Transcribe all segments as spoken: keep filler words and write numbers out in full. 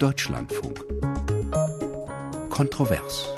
Deutschlandfunk. Kontrovers.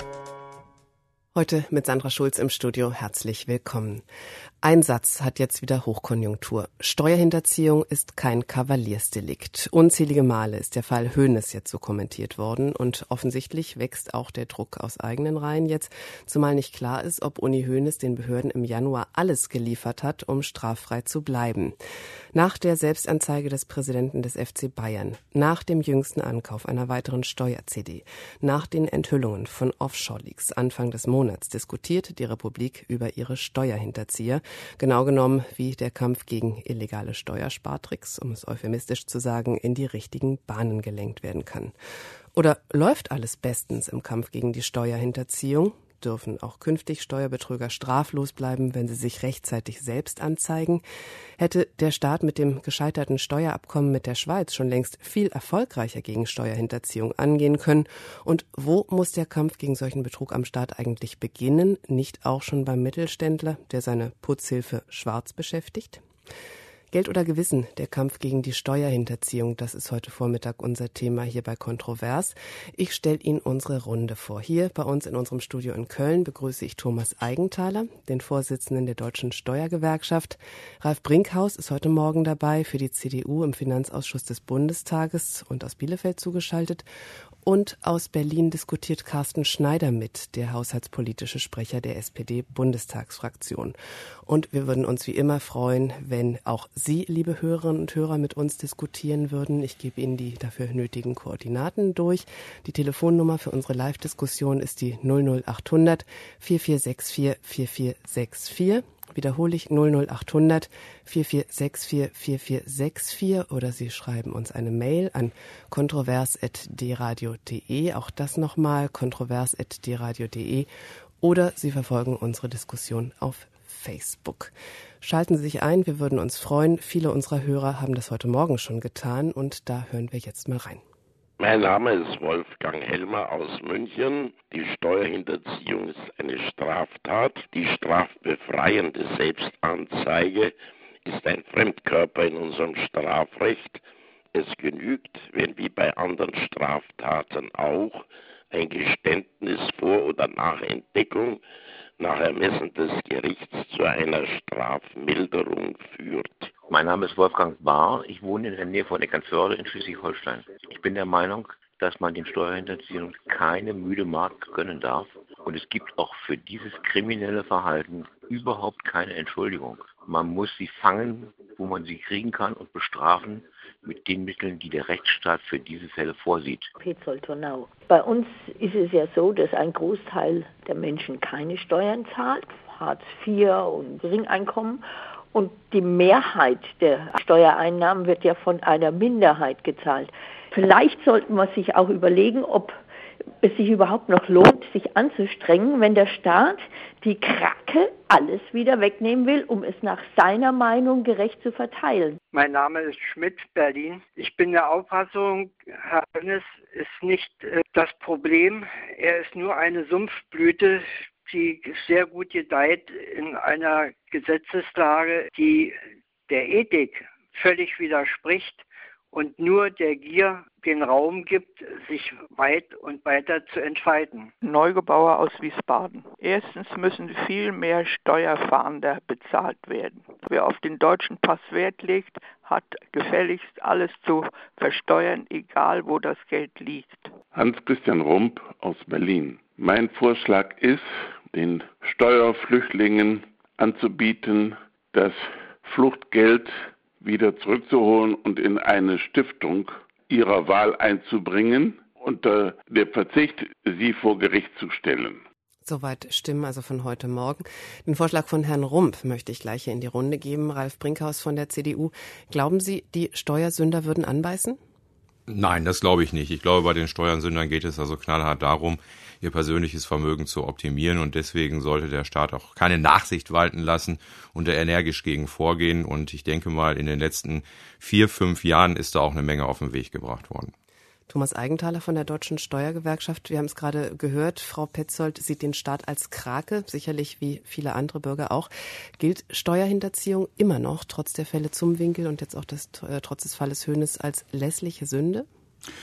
Heute mit Sandra Schulz im Studio. Herzlich willkommen. Ein Satz hat jetzt wieder Hochkonjunktur. Steuerhinterziehung ist kein Kavaliersdelikt. Unzählige Male ist der Fall Hoeneß jetzt so kommentiert worden und offensichtlich wächst auch der Druck aus eigenen Reihen jetzt, zumal nicht klar ist, ob Uni Hoeneß den Behörden im Januar alles geliefert hat, um straffrei zu bleiben. Nach der Selbstanzeige des Präsidenten des F C Bayern, nach dem jüngsten Ankauf einer weiteren Steuer-C D, nach den Enthüllungen von Offshore-Leaks Anfang des Monats diskutiert die Republik über ihre Steuerhinterzieher. Genau genommen, wie der Kampf gegen illegale Steuerspartricks, um es euphemistisch zu sagen, in die richtigen Bahnen gelenkt werden kann. Oder läuft alles bestens im Kampf gegen die Steuerhinterziehung? Dürfen auch künftig Steuerbetrüger straflos bleiben, wenn sie sich rechtzeitig selbst anzeigen? Hätte der Staat mit dem gescheiterten Steuerabkommen mit der Schweiz schon längst viel erfolgreicher gegen Steuerhinterziehung angehen können? Und wo muss der Kampf gegen solchen Betrug am Staat eigentlich beginnen? Nicht auch schon beim Mittelständler, der seine Putzhilfe schwarz beschäftigt? Geld oder Gewissen, der Kampf gegen die Steuerhinterziehung, das ist heute Vormittag unser Thema hier bei Kontrovers. Ich stelle Ihnen unsere Runde vor. Hier bei uns in unserem Studio in Köln begrüße ich Thomas Aigenthaler, den Vorsitzenden der Deutschen Steuergewerkschaft. Ralf Brinkhaus ist heute Morgen dabei für die C D U im Finanzausschuss des Bundestages und aus Bielefeld zugeschaltet. Und aus Berlin diskutiert Carsten Schneider mit, der haushaltspolitische Sprecher der S P D-Bundestagsfraktion. Und wir würden uns wie immer freuen, wenn auch Sie, liebe Hörerinnen und Hörer, mit uns diskutieren würden. Ich gebe Ihnen die dafür nötigen Koordinaten durch. Die Telefonnummer für unsere Live-Diskussion ist die null null acht hundert vier vier sechs vier vier vier sechs vier. Wiederhole ich null null acht hundert vier vier sechs vier vier vier sechs vier oder Sie schreiben uns eine Mail an kontrovers at d radio punkt de, auch das nochmal, kontrovers at d radio punkt de, oder Sie verfolgen unsere Diskussion auf Facebook. Schalten Sie sich ein, wir würden uns freuen. Viele unserer Hörer haben das heute Morgen schon getan und da hören wir jetzt mal rein. Mein Name ist Wolfgang Helmer aus München. Die Steuerhinterziehung ist eine Straftat. Die strafbefreiende Selbstanzeige ist ein Fremdkörper in unserem Strafrecht. Es genügt, wenn wie bei anderen Straftaten auch ein Geständnis vor oder nach Entdeckung nach Ermessen des Gerichts zu einer Strafmilderung führt. Mein Name ist Wolfgang Bahr. Ich wohne in der Nähe von Eckernförde in Schleswig-Holstein. Ich bin der Meinung, dass man den Steuerhinterziehern keine müde Mark gönnen darf. Und es gibt auch für dieses kriminelle Verhalten überhaupt keine Entschuldigung. Man muss sie fangen, wo man sie kriegen kann, und bestrafen mit den Mitteln, die der Rechtsstaat für diese Fälle vorsieht. Petzold-Tornau. Bei uns ist es ja so, dass ein Großteil der Menschen keine Steuern zahlt, Hartz vier und Geringeinkommen. Und die Mehrheit der Steuereinnahmen wird ja von einer Minderheit gezahlt. Vielleicht sollte man sich auch überlegen, ob es sich überhaupt noch lohnt, sich anzustrengen, wenn der Staat die Krake alles wieder wegnehmen will, um es nach seiner Meinung gerecht zu verteilen. Mein Name ist Schmidt, Berlin. Ich bin der Auffassung, Herr Hoeneß ist nicht äh, das Problem. Er ist nur eine Sumpfblüte, die sehr gut gedeiht in einer Gesetzeslage, die der Ethik völlig widerspricht und nur der Gier den Raum gibt, sich weit und weiter zu entfalten. Neugebauer aus Wiesbaden. Erstens müssen viel mehr Steuerfahnder bezahlt werden. Wer auf den deutschen Pass Wert legt, hat gefälligst alles zu versteuern, egal wo das Geld liegt. Hans-Christian Rump aus Berlin. Mein Vorschlag ist, den Steuerflüchtlingen anzubieten, das Fluchtgeld wieder zurückzuholen und in eine Stiftung ihrer Wahl einzubringen, unter der Verzicht, sie vor Gericht zu stellen. Soweit Stimmen also von heute Morgen. Den Vorschlag von Herrn Rump möchte ich gleich hier in die Runde geben. Ralf Brinkhaus von der C D U. Glauben Sie, die Steuersünder würden anbeißen? Nein, das glaube ich nicht. Ich glaube, bei den Steuersündern geht es also knallhart darum, ihr persönliches Vermögen zu optimieren, und deswegen sollte der Staat auch keine Nachsicht walten lassen und da energisch gegen vorgehen, und ich denke mal, in den letzten vier, fünf Jahren ist da auch eine Menge auf den Weg gebracht worden. Thomas Aigenthaler von der Deutschen Steuergewerkschaft. Wir haben es gerade gehört, Frau Petzold sieht den Staat als Krake, sicherlich wie viele andere Bürger auch. Gilt Steuerhinterziehung immer noch, trotz der Fälle Zumwinkel und jetzt auch das, äh, trotz des Falles Hoeneß, als lässliche Sünde?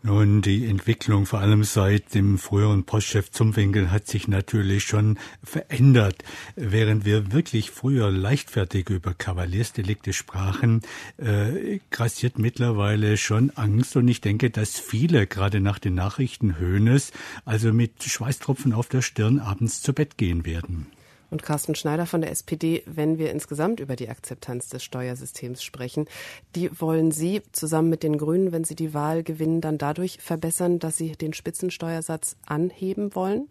Nun, die Entwicklung vor allem seit dem früheren Postchef Zumwinkel hat sich natürlich schon verändert. Während wir wirklich früher leichtfertig über Kavaliersdelikte sprachen, äh, grassiert mittlerweile schon Angst. Und ich denke, dass viele, gerade nach den Nachrichten Hoeneß, also mit Schweißtropfen auf der Stirn abends zu Bett gehen werden. Und Carsten Schneider von der S P D, wenn wir insgesamt über die Akzeptanz des Steuersystems sprechen, die wollen Sie zusammen mit den Grünen, wenn Sie die Wahl gewinnen, dann dadurch verbessern, dass Sie den Spitzensteuersatz anheben wollen?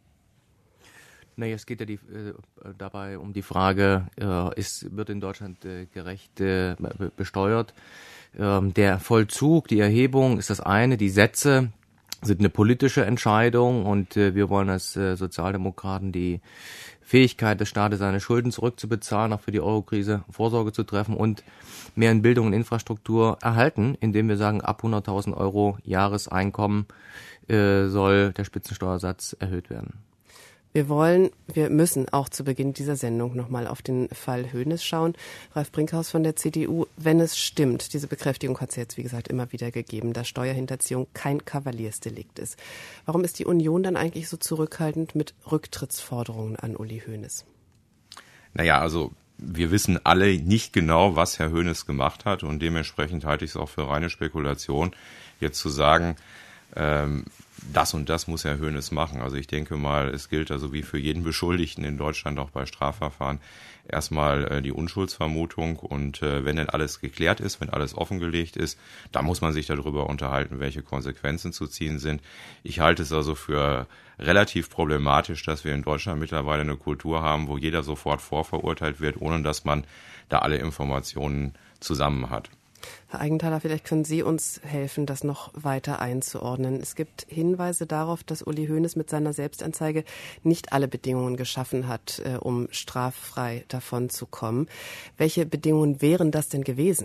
Naja, es geht ja die, äh, dabei um die Frage, äh, ist, wird in Deutschland äh, gerecht äh, besteuert? Ähm, der Vollzug, die Erhebung ist das eine, die Sätze sind eine politische Entscheidung und äh, wir wollen als äh, Sozialdemokraten die Fähigkeit des Staates, seine Schulden zurückzubezahlen, auch für die Eurokrise Vorsorge zu treffen und mehr in Bildung und Infrastruktur erhalten, indem wir sagen, ab hunderttausend Euro Jahreseinkommen äh, soll der Spitzensteuersatz erhöht werden. Wir wollen, wir müssen auch zu Beginn dieser Sendung nochmal auf den Fall Hoeneß schauen. Ralf Brinkhaus von der C D U, wenn es stimmt, diese Bekräftigung hat es jetzt, wie gesagt, immer wieder gegeben, dass Steuerhinterziehung kein Kavaliersdelikt ist. Warum ist die Union dann eigentlich so zurückhaltend mit Rücktrittsforderungen an Uli Hoeneß? Naja, also wir wissen alle nicht genau, was Herr Hoeneß gemacht hat und dementsprechend halte ich es auch für reine Spekulation, jetzt zu sagen, ähm, das und das muss Herr Hoeneß machen. Also ich denke mal, es gilt also wie für jeden Beschuldigten in Deutschland auch bei Strafverfahren erstmal äh, die Unschuldsvermutung und äh, wenn dann alles geklärt ist, wenn alles offengelegt ist, dann muss man sich darüber unterhalten, welche Konsequenzen zu ziehen sind. Ich halte es also für relativ problematisch, dass wir in Deutschland mittlerweile eine Kultur haben, wo jeder sofort vorverurteilt wird, ohne dass man da alle Informationen zusammen hat. Herr Aigenthaler, vielleicht können Sie uns helfen, das noch weiter einzuordnen. Es gibt Hinweise darauf, dass Uli Hoeneß mit seiner Selbstanzeige nicht alle Bedingungen geschaffen hat, äh, um straffrei davon zu kommen. Welche Bedingungen wären das denn gewesen?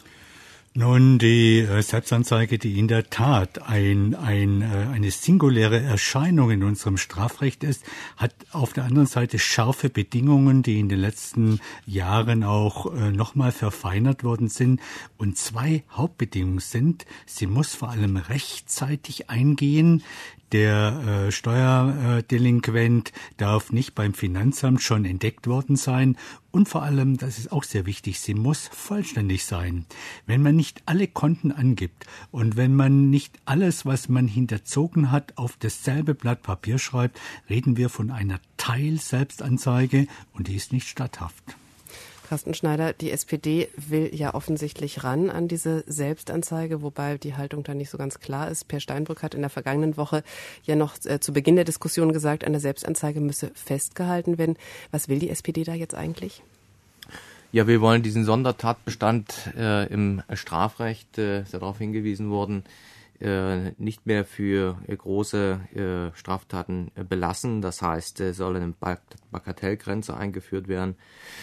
Nun, die äh, Selbstanzeige, die in der Tat ein, ein, äh, eine singuläre Erscheinung in unserem Strafrecht ist, hat auf der anderen Seite scharfe Bedingungen, die in den letzten Jahren auch äh, nochmal verfeinert worden sind. Und zwei Hauptbedingungen sind, sie muss vor allem rechtzeitig eingehen. Der äh, Steuerdelinquent darf nicht beim Finanzamt schon entdeckt worden sein. Und vor allem, das ist auch sehr wichtig, sie muss vollständig sein. Wenn man nicht alle Konten angibt und wenn man nicht alles, was man hinterzogen hat, auf dasselbe Blatt Papier schreibt, reden wir von einer Teil-Selbstanzeige und die ist nicht statthaft. Carsten Schneider, die S P D will ja offensichtlich ran an diese Selbstanzeige, wobei die Haltung da nicht so ganz klar ist. Per Steinbrück hat in der vergangenen Woche ja noch äh, zu Beginn der Diskussion gesagt, an der Selbstanzeige müsse festgehalten werden. Was will die S P D da jetzt eigentlich? Ja, wir wollen diesen Sondertatbestand äh, im Strafrecht, äh, ist ja darauf hingewiesen worden, äh, nicht mehr für äh, große äh, Straftaten äh, belassen. Das heißt, es soll eine Bagatellgrenze eingeführt werden.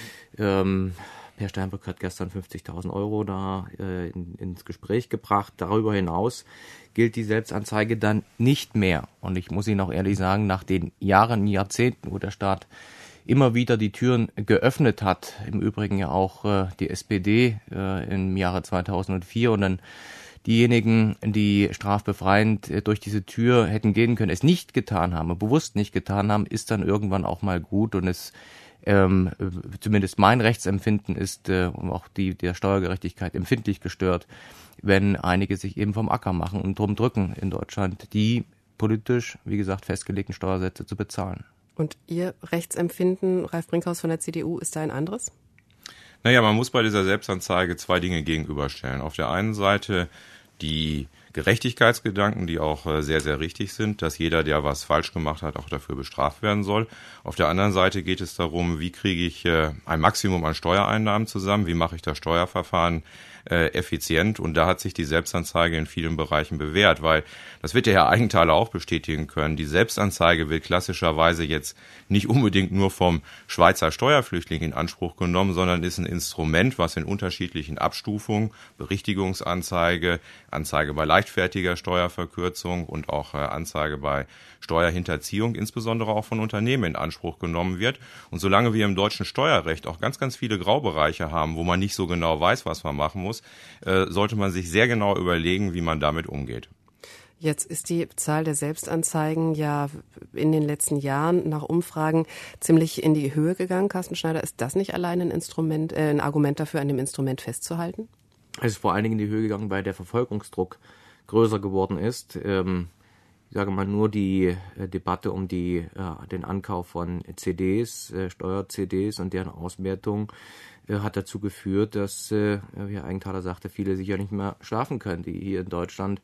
Ähm, Per Steinbrück hat gestern fünfzigtausend Euro da äh, in, ins Gespräch gebracht. Darüber hinaus gilt die Selbstanzeige dann nicht mehr. Und ich muss Ihnen auch ehrlich sagen, nach den Jahren, Jahrzehnten, wo der Staat immer wieder die Türen geöffnet hat, im Übrigen ja auch äh, die S P D äh, im Jahre zweitausendvier und dann diejenigen, die strafbefreiend äh, durch diese Tür hätten gehen können, es nicht getan haben, bewusst nicht getan haben, ist dann irgendwann auch mal gut und es Ähm, zumindest mein Rechtsempfinden ist äh, und auch die der Steuergerechtigkeit empfindlich gestört, wenn einige sich eben vom Acker machen und drum drücken in Deutschland, die politisch, wie gesagt, festgelegten Steuersätze zu bezahlen. Und Ihr Rechtsempfinden, Ralf Brinkhaus von der C D U, ist da ein anderes? Naja, man muss bei dieser Selbstanzeige zwei Dinge gegenüberstellen. Auf der einen Seite die Gerechtigkeitsgedanken, die auch sehr, sehr richtig sind, dass jeder, der was falsch gemacht hat, auch dafür bestraft werden soll. Auf der anderen Seite geht es darum, wie kriege ich ein Maximum an Steuereinnahmen zusammen, wie mache ich das Steuerverfahren äh, effizient und da hat sich die Selbstanzeige in vielen Bereichen bewährt, weil das wird der Herr Aigenthaler auch bestätigen können. Die Selbstanzeige wird klassischerweise jetzt nicht unbedingt nur vom Schweizer Steuerflüchtling in Anspruch genommen, sondern ist ein Instrument, was in unterschiedlichen Abstufungen, Berichtigungsanzeige, Anzeige bei leichtfertiger Steuerverkürzung und auch äh, Anzeige bei Steuerhinterziehung, insbesondere auch von Unternehmen in Anspruch genommen wird. Und solange wir im deutschen Steuerrecht auch ganz, ganz viele Graubereiche haben, wo man nicht so genau weiß, was man machen muss, äh, sollte man sich sehr genau überlegen, wie man damit umgeht. Jetzt ist die Zahl der Selbstanzeigen ja in den letzten Jahren nach Umfragen ziemlich in die Höhe gegangen. Carsten Schneider, ist das nicht allein ein Instrument, äh, ein Argument dafür, an dem Instrument festzuhalten? Es ist vor allen Dingen in die Höhe gegangen, weil der Verfolgungsdruck größer geworden ist. Ähm, ich sage mal, nur die äh, Debatte um die, äh, den Ankauf von C Ds, äh, Steuer-C Ds und deren Auswertung äh, hat dazu geführt, dass, äh, wie Herr Aigenthaler sagte, viele sicher nicht mehr schlafen können, die hier in Deutschland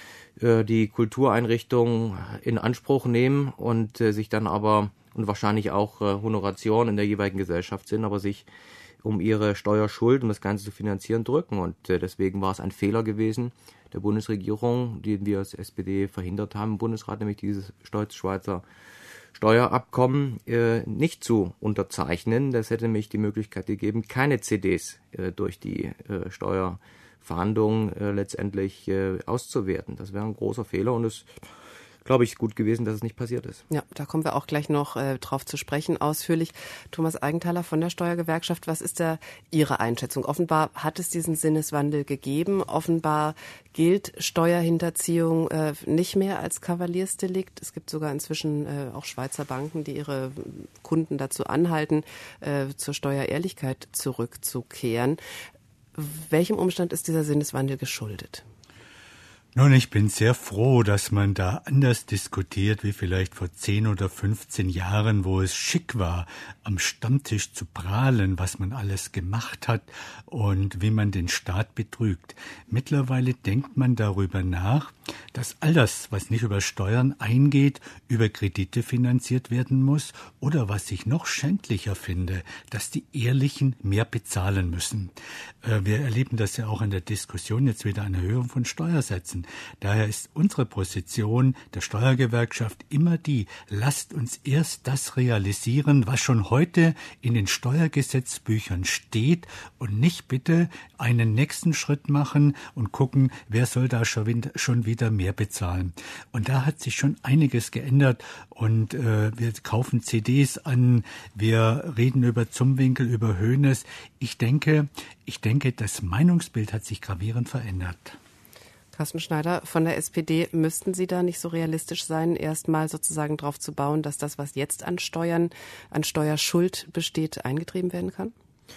die Kultureinrichtungen in Anspruch nehmen und äh, sich dann aber und wahrscheinlich auch äh, Honoration in der jeweiligen Gesellschaft sind, aber sich um ihre Steuerschuld, um das Ganze zu finanzieren, drücken. Und äh, deswegen war es ein Fehler gewesen der Bundesregierung, den wir als S P D verhindert haben im Bundesrat, nämlich dieses Deutsch-Schweizer Steuerabkommen äh, nicht zu unterzeichnen. Das hätte nämlich die Möglichkeit gegeben, keine C Ds äh, durch die äh, Steuer Verhandlungen äh, letztendlich äh, auszuwerten. Das wäre ein großer Fehler und es, glaube ich, gut gewesen, dass es nicht passiert ist. Ja, da kommen wir auch gleich noch äh, drauf zu sprechen, ausführlich. Thomas Aigenthaler von der Steuergewerkschaft, was ist da Ihre Einschätzung? Offenbar hat es diesen Sinneswandel gegeben. Offenbar gilt Steuerhinterziehung äh, nicht mehr als Kavaliersdelikt. Es gibt sogar inzwischen äh, auch Schweizer Banken, die ihre Kunden dazu anhalten, äh, zur Steuerehrlichkeit zurückzukehren. Welchem Umstand ist dieser Sinneswandel geschuldet? Nun, ich bin sehr froh, dass man da anders diskutiert wie vielleicht vor zehn oder fünfzehn Jahren, wo es schick war, am Stammtisch zu prahlen, was man alles gemacht hat und wie man den Staat betrügt. Mittlerweile denkt man darüber nach, dass all das, was nicht über Steuern eingeht, über Kredite finanziert werden muss oder was ich noch schändlicher finde, dass die Ehrlichen mehr bezahlen müssen. Wir erleben das ja auch in der Diskussion jetzt wieder eine Erhöhung von Steuersätzen. Daher ist unsere Position der Steuergewerkschaft immer die, lasst uns erst das realisieren, was schon heute in den Steuergesetzbüchern steht und nicht bitte einen nächsten Schritt machen und gucken, wer soll da schon wieder mehr bezahlen. Und da hat sich schon einiges geändert und äh, wir kaufen C Ds an, wir reden über Zumwinkel, über Hoeneß. Ich denke, ich denke, das Meinungsbild hat sich gravierend verändert. Carsten Schneider von der S P D, müssten Sie da nicht so realistisch sein, erstmal sozusagen darauf zu bauen, dass das, was jetzt an Steuern, an Steuerschuld besteht, eingetrieben werden kann?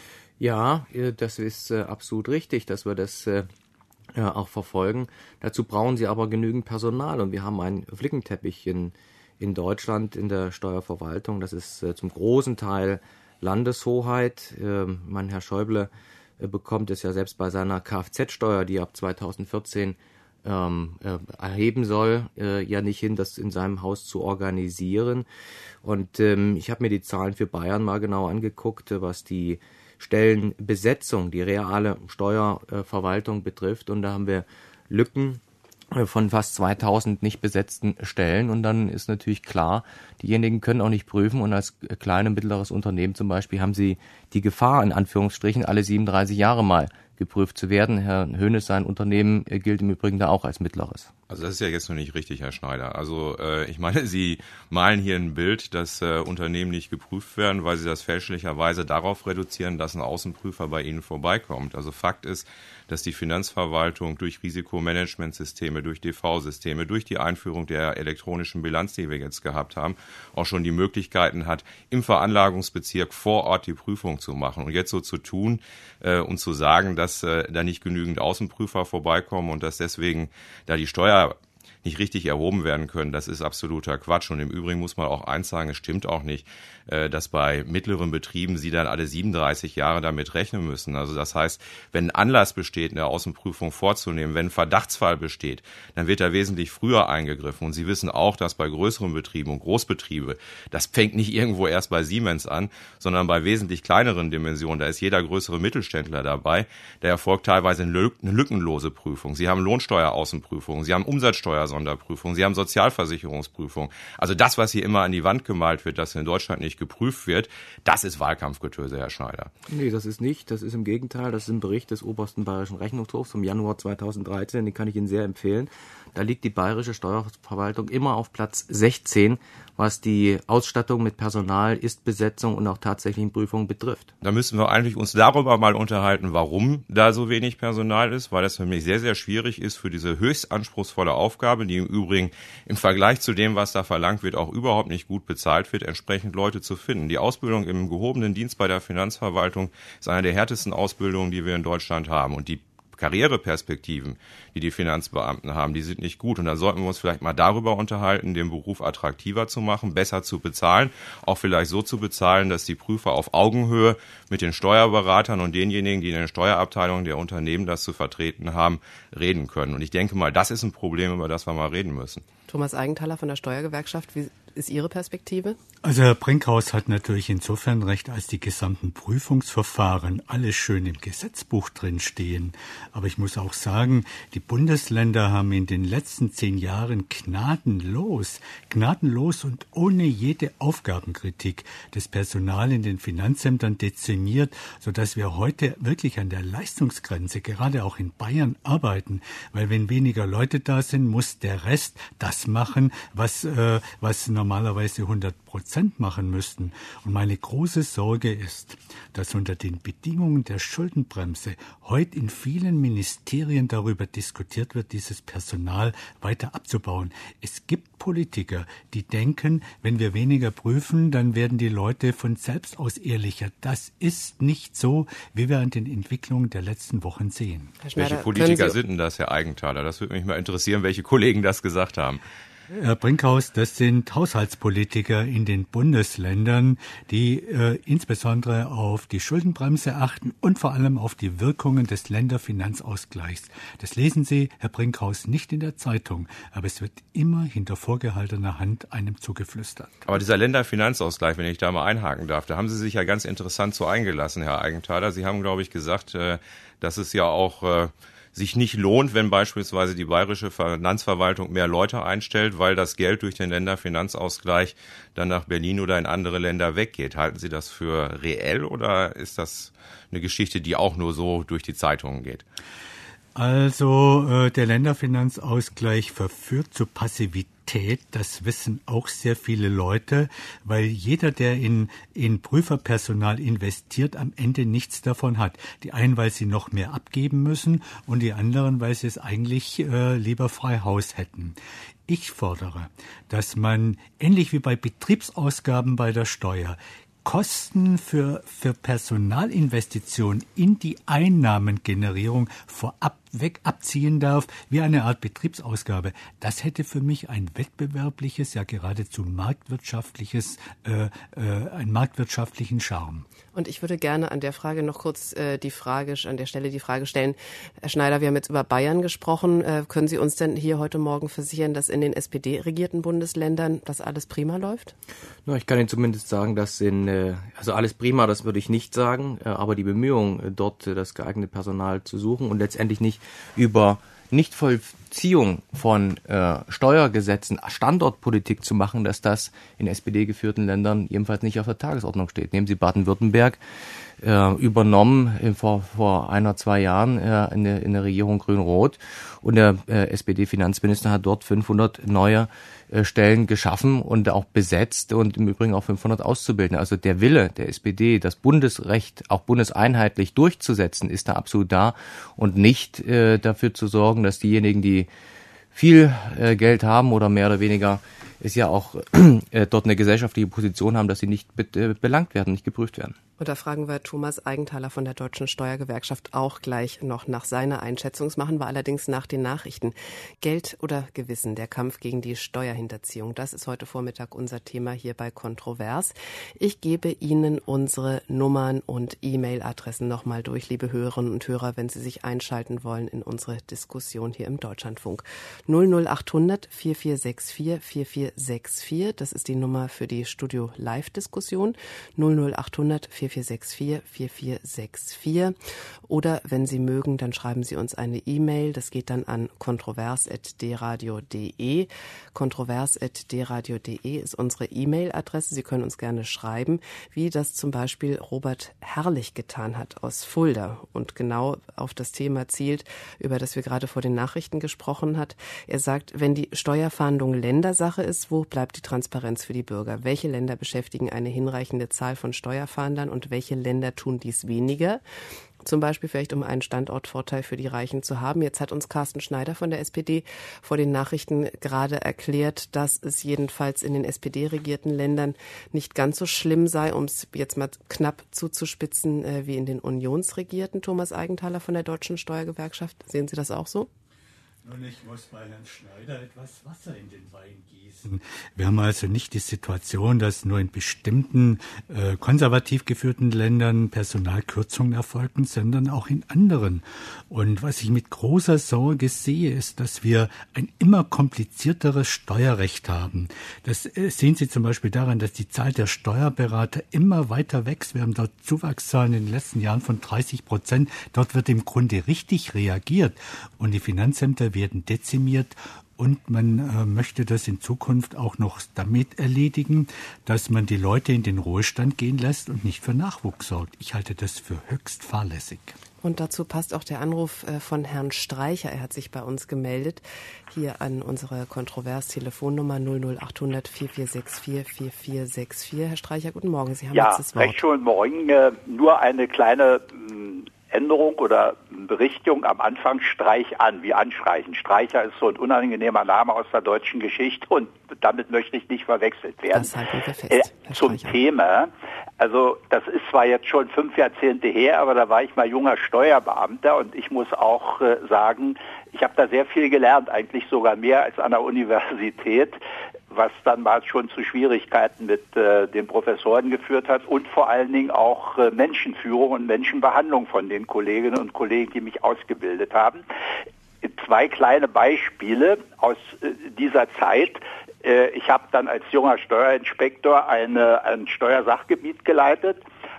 Ja, das ist äh, absolut richtig, dass wir das äh, ja, auch verfolgen. Dazu brauchen Sie aber genügend Personal und wir haben einen Flickenteppich in, in Deutschland in der Steuerverwaltung. Das ist äh, zum großen Teil Landeshoheit. Äh, mein Herr Schäuble bekommt es ja selbst bei seiner Kfz-Steuer, die ab zweitausendvierzehn ähm, äh, erheben soll, äh, ja nicht hin, das in seinem Haus zu organisieren. Und ähm, ich habe mir die Zahlen für Bayern mal genau angeguckt, was die Stellenbesetzung, die reale Steuerverwaltung betrifft. Und da haben wir Lücken von fast zweitausend nicht besetzten Stellen. Und dann ist natürlich klar, diejenigen können auch nicht prüfen. Und als kleines, mittleres Unternehmen zum Beispiel haben sie die Gefahr, in Anführungsstrichen, alle siebenunddreißig Jahre mal geprüft zu werden. Herr Hoeneß, sein Unternehmen gilt im Übrigen da auch als mittleres. Also das ist ja jetzt noch nicht richtig, Herr Schneider. Also äh, ich meine, Sie malen hier ein Bild, dass äh, Unternehmen nicht geprüft werden, weil Sie das fälschlicherweise darauf reduzieren, dass ein Außenprüfer bei Ihnen vorbeikommt. Also Fakt ist, dass die Finanzverwaltung durch Risikomanagementsysteme, durch D V-Systeme, durch die Einführung der elektronischen Bilanz, die wir jetzt gehabt haben, auch schon die Möglichkeiten hat, im Veranlagungsbezirk vor Ort die Prüfung zu machen. Und jetzt so zu tun äh, und zu sagen, dass äh, da nicht genügend Außenprüfer vorbeikommen und dass deswegen da die Steuer nicht richtig erhoben werden können, das ist absoluter Quatsch. Und im Übrigen muss man auch eins sagen, es stimmt auch nicht, dass bei mittleren Betrieben sie dann alle siebenunddreißig Jahre damit rechnen müssen. Also das heißt, wenn ein Anlass besteht, eine Außenprüfung vorzunehmen, wenn ein Verdachtsfall besteht, dann wird da wesentlich früher eingegriffen. Und Sie wissen auch, dass bei größeren Betrieben und Großbetriebe, das fängt nicht irgendwo erst bei Siemens an, sondern bei wesentlich kleineren Dimensionen. Da ist jeder größere Mittelständler dabei. Da erfolgt teilweise eine lückenlose Prüfung. Sie haben Lohnsteueraußenprüfungen, Sie haben Umsatzsteuersonderprüfungen, Sie haben Sozialversicherungsprüfungen. Also das, was hier immer an die Wand gemalt wird, dass in Deutschland nicht geprüft wird, das ist Wahlkampfgetöse, Herr Schneider. Nee, das ist nicht. Das ist im Gegenteil. Das ist ein Bericht des Obersten Bayerischen Rechnungshofs vom Januar zweitausenddreizehn. Den kann ich Ihnen sehr empfehlen. Da liegt die bayerische Steuerverwaltung immer auf Platz sechzehn, was die Ausstattung mit Personal, Ist-Besetzung und auch tatsächlichen Prüfungen betrifft. Da müssen wir eigentlich uns darüber mal unterhalten, warum da so wenig Personal ist, weil das für mich sehr, sehr schwierig ist für diese höchst anspruchsvolle Aufgabe. habe, die im Übrigen im Vergleich zu dem, was da verlangt wird, auch überhaupt nicht gut bezahlt wird, entsprechend Leute zu finden. Die Ausbildung im gehobenen Dienst bei der Finanzverwaltung ist eine der härtesten Ausbildungen, die wir in Deutschland haben. Und die Karriereperspektiven, die die Finanzbeamten haben, die sind nicht gut. Und da sollten wir uns vielleicht mal darüber unterhalten, den Beruf attraktiver zu machen, besser zu bezahlen, auch vielleicht so zu bezahlen, dass die Prüfer auf Augenhöhe mit den Steuerberatern und denjenigen, die in den Steuerabteilungen der Unternehmen das zu vertreten haben, reden können. Und ich denke mal, das ist ein Problem, über das wir mal reden müssen. Thomas Eigenthaler von der Steuergewerkschaft, wie ist Ihre Perspektive? Also Herr Brinkhaus hat natürlich insofern recht, als die gesamten Prüfungsverfahren alles schön im Gesetzbuch drin stehen. Aber ich muss auch sagen, die Bundesländer haben in den letzten zehn Jahren gnadenlos, gnadenlos und ohne jede Aufgabenkritik das Personal in den Finanzämtern dezimiert, sodass wir heute wirklich an der Leistungsgrenze, gerade auch in Bayern, arbeiten. Weil wenn weniger Leute da sind, muss der Rest das machen, was, äh, was normalerweise hundert Prozent machen müssten. Und meine große Sorge ist, dass unter den Bedingungen der Schuldenbremse heute in vielen Ministerien darüber diskutiert wird, dieses Personal weiter abzubauen. Es gibt Politiker, die denken, wenn wir weniger prüfen, dann werden die Leute von selbst aus ehrlicher. Das ist nicht so, wie wir an den Entwicklungen der letzten Wochen sehen. Welche Politiker sind denn das, Herr Eigenthaler? Das würde mich mal interessieren, welche Kollegen das gesagt haben. Herr Brinkhaus, das sind Haushaltspolitiker in den Bundesländern, die äh, insbesondere auf die Schuldenbremse achten und vor allem auf die Wirkungen des Länderfinanzausgleichs. Das lesen Sie, Herr Brinkhaus, nicht in der Zeitung, aber es wird immer hinter vorgehaltener Hand einem zugeflüstert. Aber dieser Länderfinanzausgleich, wenn ich da mal einhaken darf, da haben Sie sich ja ganz interessant so eingelassen, Herr Eigenthaler. Sie haben, glaube ich, gesagt, äh, dass es ja auch äh, sich nicht lohnt, wenn beispielsweise die bayerische Finanzverwaltung mehr Leute einstellt, weil das Geld durch den Länderfinanzausgleich dann nach Berlin oder in andere Länder weggeht. Halten Sie das für reell oder ist das eine Geschichte, die auch nur so durch die Zeitungen geht? Also äh, der Länderfinanzausgleich verführt zu Passivität. Das wissen auch sehr viele Leute, weil jeder, der in, in Prüferpersonal investiert, am Ende nichts davon hat. Die einen, weil sie noch mehr abgeben müssen und die anderen, weil sie es eigentlich äh, lieber frei Haus hätten. Ich fordere, dass man, ähnlich wie bei Betriebsausgaben bei der Steuer, Kosten für, für Personalinvestitionen in die Einnahmengenerierung vorab weg abziehen darf, wie eine Art Betriebsausgabe. Das hätte für mich ein wettbewerbliches, ja geradezu marktwirtschaftliches, äh, äh, einen marktwirtschaftlichen Charme. Und ich würde gerne an der Frage noch kurz äh, die Frage, an der Stelle die Frage stellen. Herr Schneider, wir haben jetzt über Bayern gesprochen. Äh, können Sie uns denn hier heute Morgen versichern, dass in den S P D-regierten Bundesländern das alles prima läuft? Na, ich kann Ihnen zumindest sagen, dass in, äh, also alles prima, das würde ich nicht sagen, äh, aber die Bemühungen, äh, dort äh, das geeignete Personal zu suchen und letztendlich nicht über Nichtvollziehung von äh, Steuergesetzen Standortpolitik zu machen, dass das in S P D-geführten Ländern jedenfalls nicht auf der Tagesordnung steht. Nehmen Sie Baden-Württemberg, äh, übernommen äh, vor, vor einer, zwei Jahren äh, in, der, in der Regierung Grün-Rot und der äh, S P D-Finanzminister hat dort fünfhundert neue äh, Stellen geschaffen und auch besetzt und im Übrigen auch fünfhundert Auszubildende. Also der Wille der S P D, das Bundesrecht auch bundeseinheitlich durchzusetzen, ist da absolut da und nicht äh, dafür zu sorgen, dass diejenigen, die viel äh, Geld haben oder mehr oder weniger ist ja auch äh, dort eine gesellschaftliche Position haben, dass sie nicht be- äh, belangt werden, nicht geprüft werden. Und da fragen wir Thomas Eigenthaler von der Deutschen Steuergewerkschaft auch gleich noch nach seiner Einschätzung. Das machen wir allerdings nach den Nachrichten. Geld oder Gewissen, der Kampf gegen die Steuerhinterziehung. Das ist heute Vormittag unser Thema hier bei Kontrovers. Ich gebe Ihnen unsere Nummern und E-Mail-Adressen nochmal durch, liebe Hörerinnen und Hörer, wenn Sie sich einschalten wollen in unsere Diskussion hier im Deutschlandfunk. null null achthundert vier vier sechs vier vier vier sechs vier, das ist die Nummer für die Studio-Live-Diskussion. null null achthundert vier vier sechs vier vier vier sechs vier. Oder wenn Sie mögen, dann schreiben Sie uns eine E-Mail. Das geht dann an kontrovers at d radio punkt d e. kontrovers at d radio punkt d e ist unsere E-Mail-Adresse. Sie können uns gerne schreiben, wie das zum Beispiel Robert Herrlich getan hat aus Fulda und genau auf das Thema zielt, über das wir gerade vor den Nachrichten gesprochen hat. Er sagt, wenn die Steuerfahndung Ländersache ist, wo bleibt die Transparenz für die Bürger? Welche Länder beschäftigen eine hinreichende Zahl von Steuerfahndern und und welche Länder tun dies weniger? Zum Beispiel vielleicht, um einen Standortvorteil für die Reichen zu haben. Jetzt hat uns Carsten Schneider von der S P D vor den Nachrichten gerade erklärt, dass es jedenfalls in den S P D-regierten Ländern nicht ganz so schlimm sei, um es jetzt mal knapp zuzuspitzen, äh, wie in den unionsregierten. Thomas Eigenthaler von der Deutschen Steuergewerkschaft. Sehen Sie das auch so? Nun, ich muss bei Herrn Schneider etwas Wasser in den Wein gießen. Wir haben also nicht die Situation, dass nur in bestimmten äh, konservativ geführten Ländern Personalkürzungen erfolgen, sondern auch in anderen. Und was ich mit großer Sorge sehe, ist, dass wir ein immer komplizierteres Steuerrecht haben. Das äh, sehen Sie zum Beispiel daran, dass die Zahl der Steuerberater immer weiter wächst. Wir haben dort Zuwachszahlen in den letzten Jahren von dreißig Prozent. Dort wird im Grunde richtig reagiert. Und die Finanzämter werden dezimiert und man äh, möchte das in Zukunft auch noch damit erledigen, dass man die Leute in den Ruhestand gehen lässt und nicht für Nachwuchs sorgt. Ich halte das für höchst fahrlässig. Und dazu passt auch der Anruf äh, von Herrn Streicher. Er hat sich bei uns gemeldet, hier an unsere Kontrovers-Telefonnummer null null acht hundert vier vier sechs vier vier vier sechs vier. Herr Streicher, guten Morgen, Sie haben ja, jetzt das Wort. Ja, recht schönen Morgen. Äh, nur eine kleine mh, Änderung oder Berichtigung am Anfang, Streich an, wie anstreichen. Streicher ist so ein unangenehmer Name aus der deutschen Geschichte und damit möchte ich nicht verwechselt werden. Das halten wir fest, äh, Herr zum Streicher. Thema, also das ist zwar jetzt schon fünf Jahrzehnte her, aber da war ich mal junger Steuerbeamter und ich muss auch äh, sagen, ich habe da sehr viel gelernt, eigentlich sogar mehr als an der Universität, was dann mal schon zu Schwierigkeiten mit äh, den Professoren geführt hat und vor allen Dingen auch äh, Menschenführung und Menschenbehandlung von den Kolleginnen und Kollegen, die mich ausgebildet haben. Zwei kleine Beispiele aus äh, dieser Zeit. Äh, ich habe dann als junger Steuerinspektor eine, ein Steuersachgebiet geleitet.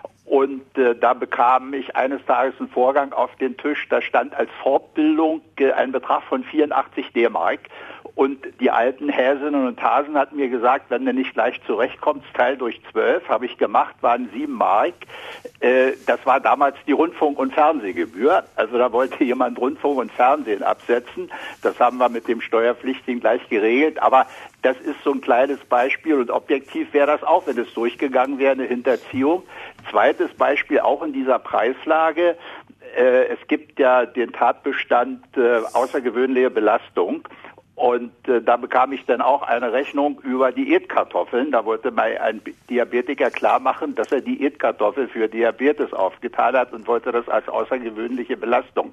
Und äh, da bekam ich eines Tages einen Vorgang auf den Tisch, da stand als Fortbildung äh, ein Betrag von vierundachtzig D-Mark. Und die alten Häsinnen und Hasen hatten mir gesagt, wenn du nicht gleich zurechtkommst, teil durch zwölf, habe ich gemacht, waren sieben Mark. Äh, das war damals die Rundfunk- und Fernsehgebühr. Also da wollte jemand Rundfunk und Fernsehen absetzen. Das haben wir mit dem Steuerpflichtigen gleich geregelt. Aber das ist so ein kleines Beispiel und objektiv wäre das auch, wenn es durchgegangen wäre, eine Hinterziehung. Zweites Beispiel auch in dieser Preislage. Äh, es gibt ja den Tatbestand äh, außergewöhnliche Belastung. Und äh, da bekam ich dann auch eine Rechnung über Diätkartoffeln. Da wollte mir ein Diabetiker klar machen, dass er Diätkartoffeln für Diabetes aufgetan hat und wollte das als außergewöhnliche Belastung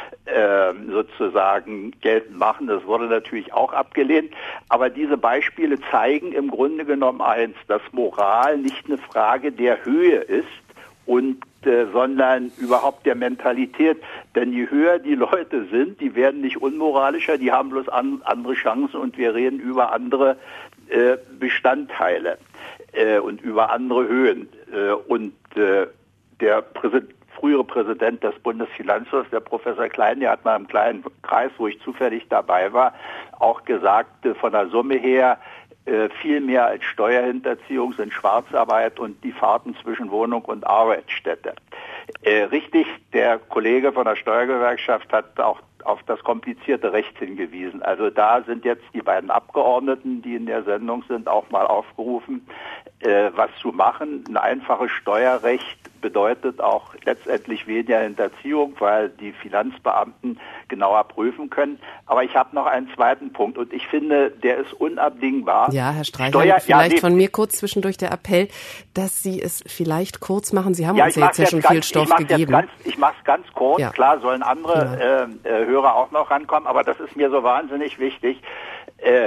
äh, sozusagen geltend machen. Das wurde natürlich auch abgelehnt. Aber diese Beispiele zeigen im Grunde genommen eins, dass Moral nicht eine Frage der Höhe ist und äh, sondern überhaupt der Mentalität. Denn je höher die Leute sind, die werden nicht unmoralischer, die haben bloß an, andere Chancen und wir reden über andere äh, Bestandteile äh, und über andere Höhen. Äh, und äh, der Präsident, frühere Präsident des Bundesfinanzhofs, der Professor Klein, der hat mal im kleinen Kreis, wo ich zufällig dabei war, auch gesagt, äh, von der Summe her, Äh, viel mehr als Steuerhinterziehung sind Schwarzarbeit und die Fahrten zwischen Wohnung und Arbeitsstätte. Äh, richtig, der Kollege von der Steuergewerkschaft hat auch auf das komplizierte Recht hingewiesen. Also da sind jetzt die beiden Abgeordneten, die in der Sendung sind, auch mal aufgerufen, äh, was zu machen. Ein einfaches Steuerrecht bedeutet auch letztendlich weniger Hinterziehung, weil die Finanzbeamten genauer prüfen können. Aber ich habe noch einen zweiten Punkt und ich finde, der ist unabdingbar. Ja, Herr Streicher, Steuer, vielleicht ja, nee, von mir kurz zwischendurch der Appell, dass Sie es vielleicht kurz machen. Sie haben ja, uns ja jetzt ja schon ganz, viel Stoff ich gegeben. Ganz, ich mache es ganz kurz. Ja. Klar sollen andere äh, äh, Hörer auch noch rankommen, aber das ist mir so wahnsinnig wichtig. Äh,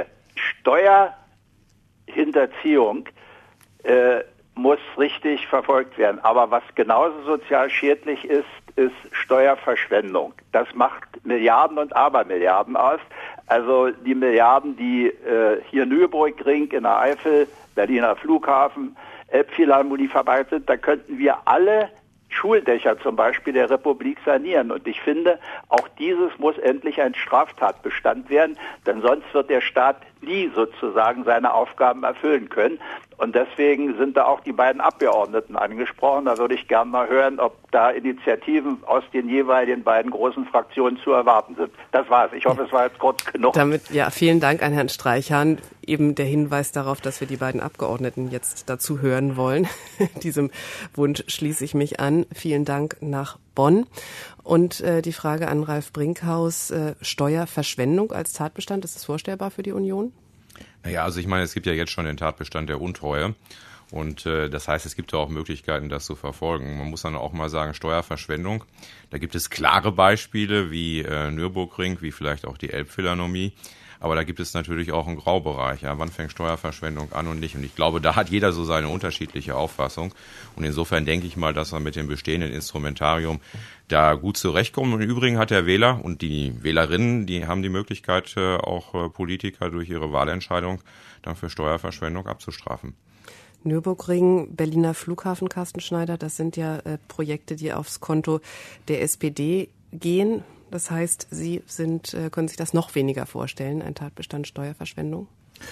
Steuerhinterziehung äh, muss richtig verfolgt werden. Aber was genauso sozial schädlich ist, ist Steuerverschwendung. Das macht Milliarden und Abermilliarden aus. Also die Milliarden, die äh, hier Nürburgring in der Eifel, Berliner Flughafen, Elbphilharmonie verwaltet sind, da könnten wir alle Schuldächer zum Beispiel der Republik sanieren. Und ich finde, auch dieses muss endlich ein Straftatbestand werden, denn sonst wird der Staat nie sozusagen seine Aufgaben erfüllen können. Und deswegen sind da auch die beiden Abgeordneten angesprochen. Da würde ich gerne mal hören, ob da Initiativen aus den jeweiligen beiden großen Fraktionen zu erwarten sind. Das war's. Ich hoffe, es war jetzt kurz genug. Damit, ja, vielen Dank an Herrn Streichhahn. Eben der Hinweis darauf, dass wir die beiden Abgeordneten jetzt dazu hören wollen. Diesem Wunsch schließe ich mich an. Vielen Dank nach Bonn. Und äh, die Frage an Ralf Brinkhaus, äh, Steuerverschwendung als Tatbestand, ist das vorstellbar für die Union? Naja, also ich meine, es gibt ja jetzt schon den Tatbestand der Untreue. Und äh, das heißt, es gibt ja auch Möglichkeiten, das zu verfolgen. Man muss dann auch mal sagen, Steuerverschwendung. Da gibt es klare Beispiele wie äh, Nürburgring, wie vielleicht auch die Elbphilharmonie. Aber da gibt es natürlich auch einen Graubereich. Ja, wann fängt Steuerverschwendung an und nicht? Und ich glaube, da hat jeder so seine unterschiedliche Auffassung. Und insofern denke ich mal, dass wir mit dem bestehenden Instrumentarium da gut zurechtkommen. Und im Übrigen hat der Wähler und die Wählerinnen, die haben die Möglichkeit, auch Politiker durch ihre Wahlentscheidung dann für Steuerverschwendung abzustrafen. Nürburgring, Berliner Flughafen, Carsten Schneider, das sind ja äh, Projekte, die aufs Konto der S P D gehen. Das heißt, Sie sind, äh, können sich das noch weniger vorstellen, ein Tatbestand Steuerverschwendung?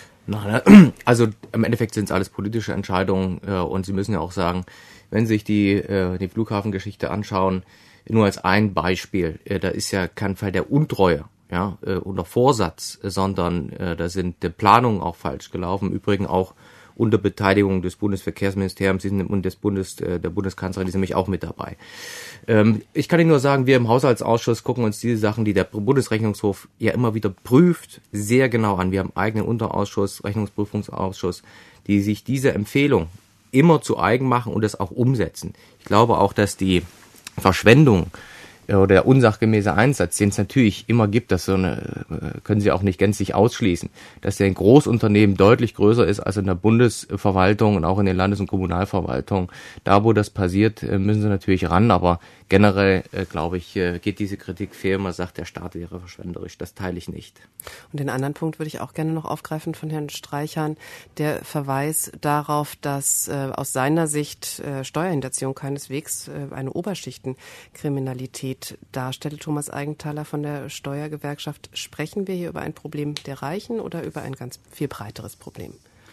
Nein, also im Endeffekt sind es alles politische Entscheidungen äh, und Sie müssen ja auch sagen, wenn Sie sich die, äh, die Flughafengeschichte anschauen, nur als ein Beispiel, äh, da ist ja kein Fall der Untreue, ja, äh, oder Vorsatz, äh, sondern äh, da sind die Planungen auch falsch gelaufen. Übrigens auch unter Beteiligung des Bundesverkehrsministeriums und des Bundes, äh, der Bundeskanzlerin, die sind nämlich auch mit dabei. Ähm, ich kann Ihnen nur sagen, wir im Haushaltsausschuss gucken uns diese Sachen, die der Bundesrechnungshof ja immer wieder prüft, sehr genau an. Wir haben einen eigenen Unterausschuss, Rechnungsprüfungsausschuss, die sich diese Empfehlung immer zu eigen machen und das auch umsetzen. Ich glaube auch, dass die Verschwendung oder der unsachgemäße Einsatz, den es natürlich immer gibt, das so eine, können Sie auch nicht gänzlich ausschließen, dass der in Großunternehmen deutlich größer ist als in der Bundesverwaltung und auch in den Landes- und Kommunalverwaltungen. Da, wo das passiert, müssen Sie natürlich ran, aber generell, äh, glaube ich, äh, geht diese Kritik fair. Man sagt, der Staat wäre verschwenderisch. Das teile ich nicht. Und den anderen Punkt würde ich auch gerne noch aufgreifen von Herrn Streichhahn. Der Verweis darauf, dass äh, aus seiner Sicht äh, Steuerhinterziehung keineswegs äh, eine Oberschichtenkriminalität darstelle. Thomas Eigenthaler von der Steuergewerkschaft. Sprechen wir hier über ein Problem der Reichen oder über ein ganz viel breiteres Problem?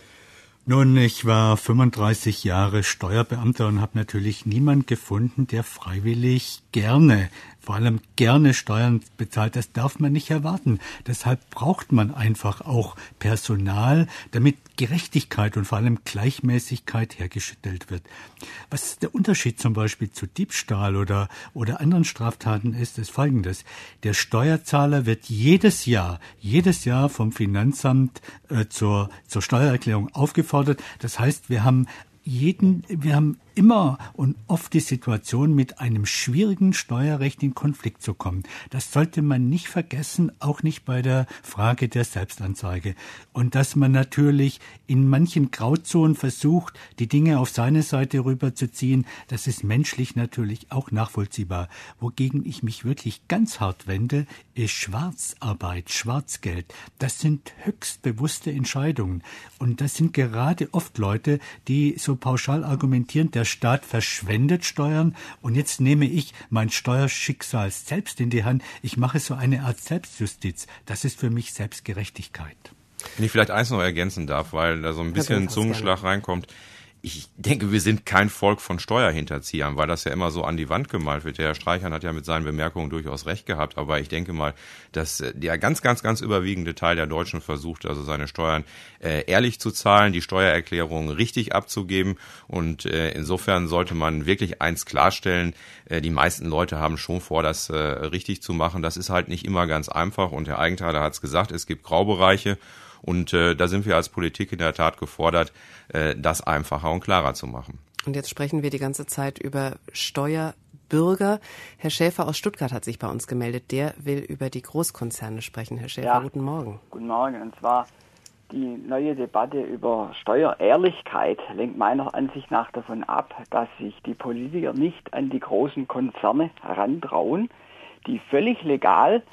Nun, ich war fünfunddreißig Jahre Steuerbeamter und habe natürlich niemand gefunden, der freiwillig gerne, vor allem gerne Steuern bezahlt. Das darf man nicht erwarten. Deshalb braucht man einfach auch Personal, damit Gerechtigkeit und vor allem Gleichmäßigkeit hergestellt wird. Was der Unterschied zum Beispiel zu Diebstahl oder, oder anderen Straftaten ist, ist Folgendes. Der Steuerzahler wird jedes Jahr, jedes Jahr vom Finanzamt äh, zur, zur Steuererklärung aufgefordert. Das heißt, wir haben jeden, wir haben immer und oft die Situation, mit einem schwierigen Steuerrecht in Konflikt zu kommen. Das sollte man nicht vergessen, auch nicht bei der Frage der Selbstanzeige. Und dass man natürlich in manchen Grauzonen versucht, die Dinge auf seine Seite rüberzuziehen, das ist menschlich natürlich auch nachvollziehbar. Wogegen ich mich wirklich ganz hart wende, ist Schwarzarbeit, Schwarzgeld. Das sind höchst bewusste Entscheidungen. Und das sind gerade oft Leute, die so pauschal argumentieren, der Staat verschwendet Steuern und jetzt nehme ich mein Steuerschicksal selbst in die Hand. Ich mache so eine Art Selbstjustiz. Das ist für mich Selbstgerechtigkeit. Wenn ich vielleicht eins noch ergänzen darf, weil da so ein bisschen ein Zungenschlag reinkommt. Ich denke, wir sind kein Volk von Steuerhinterziehern, weil das ja immer so an die Wand gemalt wird. Der Herr Streichhahn hat ja mit seinen Bemerkungen durchaus recht gehabt, aber ich denke mal, dass der ganz, ganz, ganz überwiegende Teil der Deutschen versucht, also seine Steuern äh, ehrlich zu zahlen, die Steuererklärungen richtig abzugeben und äh, insofern sollte man wirklich eins klarstellen, äh, die meisten Leute haben schon vor, das äh, richtig zu machen. Das ist halt nicht immer ganz einfach und Herr Eigenthaler hat es gesagt, es gibt Graubereiche. Und äh, da sind wir als Politik in der Tat gefordert, äh, das einfacher und klarer zu machen. Und jetzt sprechen wir die ganze Zeit über Steuerbürger. Herr Schäfer aus Stuttgart hat sich bei uns gemeldet. Der will über die Großkonzerne sprechen. Herr Schäfer, ja. Guten Morgen. Guten Morgen. Und zwar die neue Debatte über Steuerehrlichkeit lenkt meiner Ansicht nach davon ab, dass sich die Politiker nicht an die großen Konzerne herantrauen, die völlig legal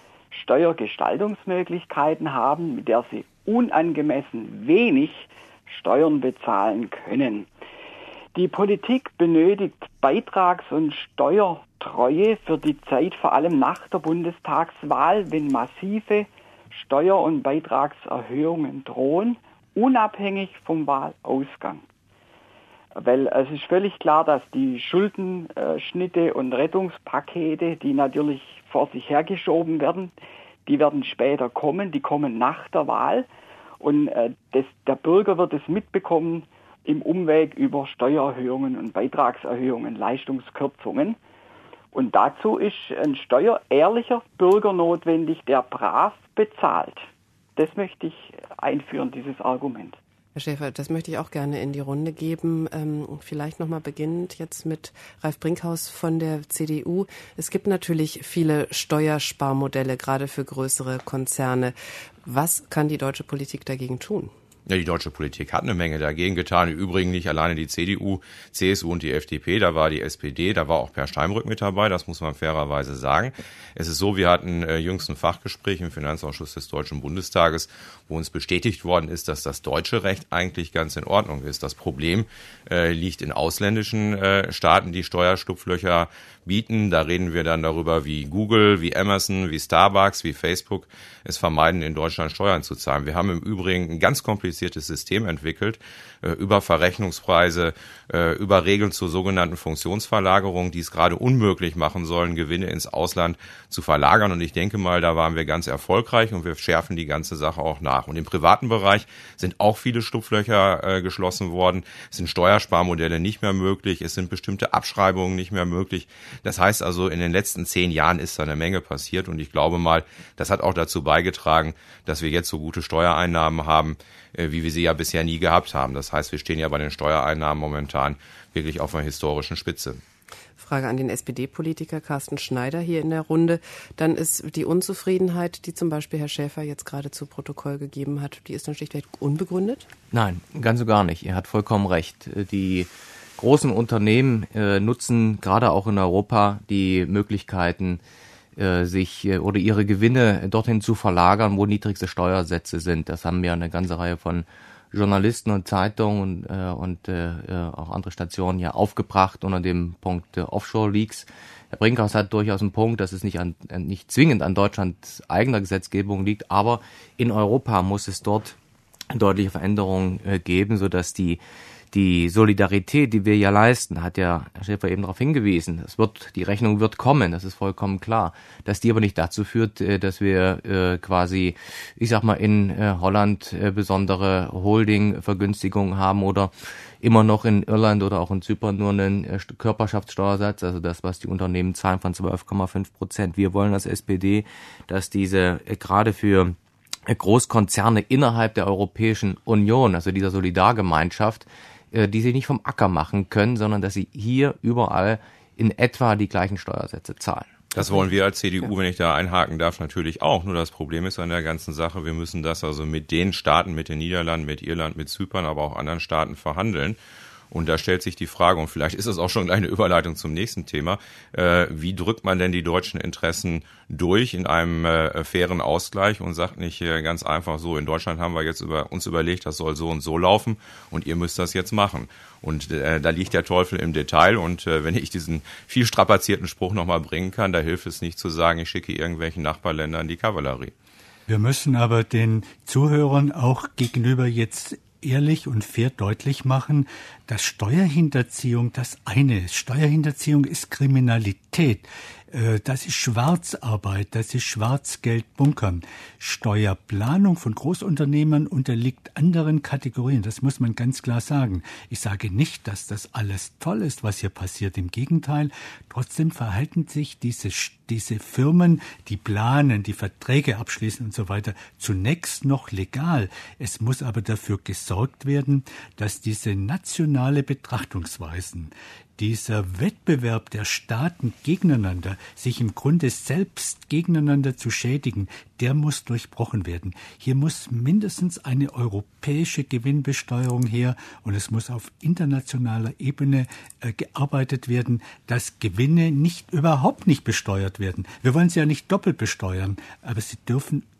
Steuergestaltungsmöglichkeiten haben, mit der sie unangemessen wenig Steuern bezahlen können. Die Politik benötigt Beitrags- und Steuertreue für die Zeit vor allem nach der Bundestagswahl, wenn massive Steuer- und Beitragserhöhungen drohen, unabhängig vom Wahlausgang. Weil es ist völlig klar, dass die Schuldenschnitte und Rettungspakete, die natürlich vor sich hergeschoben werden, die werden später kommen, die kommen nach der Wahl. Und das, der Bürger wird es mitbekommen im Umweg über Steuererhöhungen und Beitragserhöhungen, Leistungskürzungen. Und dazu ist ein steuerehrlicher Bürger notwendig, der brav bezahlt. Das möchte ich einführen, dieses Argument. Herr Schäfer, das möchte ich auch gerne in die Runde geben. Ähm, vielleicht nochmal beginnend jetzt mit Ralf Brinkhaus von der C D U. Es gibt natürlich viele Steuersparmodelle, gerade für größere Konzerne. Was kann die deutsche Politik dagegen tun? Ja, die deutsche Politik hat eine Menge dagegen getan. Im Übrigen nicht alleine die C D U, C S U und die F D P, da war die S P D, da war auch Per Steinbrück mit dabei, das muss man fairerweise sagen. Es ist so, wir hatten äh, jüngst ein Fachgespräch im Finanzausschuss des Deutschen Bundestages, wo uns bestätigt worden ist, dass das deutsche Recht eigentlich ganz in Ordnung ist. Das Problem äh, liegt in ausländischen äh, Staaten, die Steuerschlupflöcher bieten. Da reden wir dann darüber, wie Google, wie Amazon, wie Starbucks, wie Facebook es vermeiden, in Deutschland Steuern zu zahlen. Wir haben im Übrigen ein ganz kompliziertes System entwickelt, äh, über Verrechnungspreise, äh, über Regeln zur sogenannten Funktionsverlagerung, die es gerade unmöglich machen sollen, Gewinne ins Ausland zu verlagern. Und ich denke mal, da waren wir ganz erfolgreich und wir schärfen die ganze Sache auch nach. Und im privaten Bereich sind auch viele Schlupflöcher äh, geschlossen worden. Es sind Steuersparmodelle nicht mehr möglich. Es sind bestimmte Abschreibungen nicht mehr möglich. Das heißt also, in den letzten zehn Jahren ist da eine Menge passiert. Und ich glaube mal, das hat auch dazu beigetragen, dass wir jetzt so gute Steuereinnahmen haben, äh, wie wir sie ja bisher nie gehabt haben. Das heißt, wir stehen ja bei den Steuereinnahmen momentan wirklich auf einer historischen Spitze. Frage an den S P D-Politiker Carsten Schneider hier in der Runde. Dann ist die Unzufriedenheit, die zum Beispiel Herr Schäfer jetzt gerade zu Protokoll gegeben hat, die ist dann schlichtweg unbegründet? Nein, ganz und gar nicht. Er hat vollkommen recht. Die großen Unternehmen äh, nutzen gerade auch in Europa die Möglichkeiten, äh, sich äh, oder ihre Gewinne dorthin zu verlagern, wo niedrigste Steuersätze sind. Das haben wir eine ganze Reihe von Journalisten und Zeitungen und, äh, und äh, auch andere Stationen hier aufgebracht unter dem Punkt äh, Offshore-Leaks. Herr Brinkhaus hat durchaus einen Punkt, dass es nicht, an, nicht zwingend an Deutschlands eigener Gesetzgebung liegt, aber in Europa muss es dort deutliche Veränderungen äh, geben, sodass die Die Solidarität, die wir ja leisten, hat ja Herr Schäfer eben darauf hingewiesen. Es wird, die Rechnung wird kommen, das ist vollkommen klar. Dass die aber nicht dazu führt, dass wir äh, quasi, ich sag mal, in äh, Holland äh, besondere Holding-Vergünstigungen haben oder immer noch in Irland oder auch in Zypern nur einen äh, Körperschaftssteuersatz, also das, was die Unternehmen zahlen, von zwölf Komma fünf Prozent. Wir wollen als S P D, dass diese äh, gerade für Großkonzerne innerhalb der Europäischen Union, also dieser Solidargemeinschaft, die sie nicht vom Acker machen können, sondern dass sie hier überall in etwa die gleichen Steuersätze zahlen. Das wollen wir als C D U, wenn ich da einhaken darf, natürlich auch. Nur das Problem ist an der ganzen Sache, wir müssen das also mit den Staaten, mit den Niederlanden, mit Irland, mit Zypern, aber auch anderen Staaten verhandeln. Und da stellt sich die Frage, und vielleicht ist es auch schon eine Überleitung zum nächsten Thema, äh, wie drückt man denn die deutschen Interessen durch in einem äh, fairen Ausgleich und sagt nicht äh, ganz einfach so, in Deutschland haben wir jetzt über, uns überlegt, das soll so und so laufen und ihr müsst das jetzt machen. Und äh, da liegt der Teufel im Detail und äh, wenn ich diesen viel strapazierten Spruch nochmal bringen kann, da hilft es nicht zu sagen, ich schicke irgendwelchen Nachbarländern die Kavallerie. Wir müssen aber den Zuhörern auch gegenüber jetzt ehrlich und fair deutlich machen, dass Steuerhinterziehung das eine ist. Steuerhinterziehung ist Kriminalität. Das ist Schwarzarbeit, das ist Schwarzgeldbunkern. Steuerplanung von Großunternehmern unterliegt anderen Kategorien, das muss man ganz klar sagen. Ich sage nicht, dass das alles toll ist, was hier passiert, im Gegenteil. Trotzdem verhalten sich diese, diese Firmen, die planen, die Verträge abschließen und so weiter, zunächst noch legal. Es muss aber dafür gesorgt werden, dass diese nationale Betrachtungsweisen, dieser Wettbewerb der Staaten gegeneinander, sich im Grunde selbst gegeneinander zu schädigen, der muss durchbrochen werden. Hier muss mindestens eine europäische Gewinnbesteuerung her und es muss auf internationaler Ebene äh, gearbeitet werden, dass Gewinne nicht überhaupt nicht besteuert werden. Wir wollen sie ja nicht doppelt besteuern, aber sie dürfen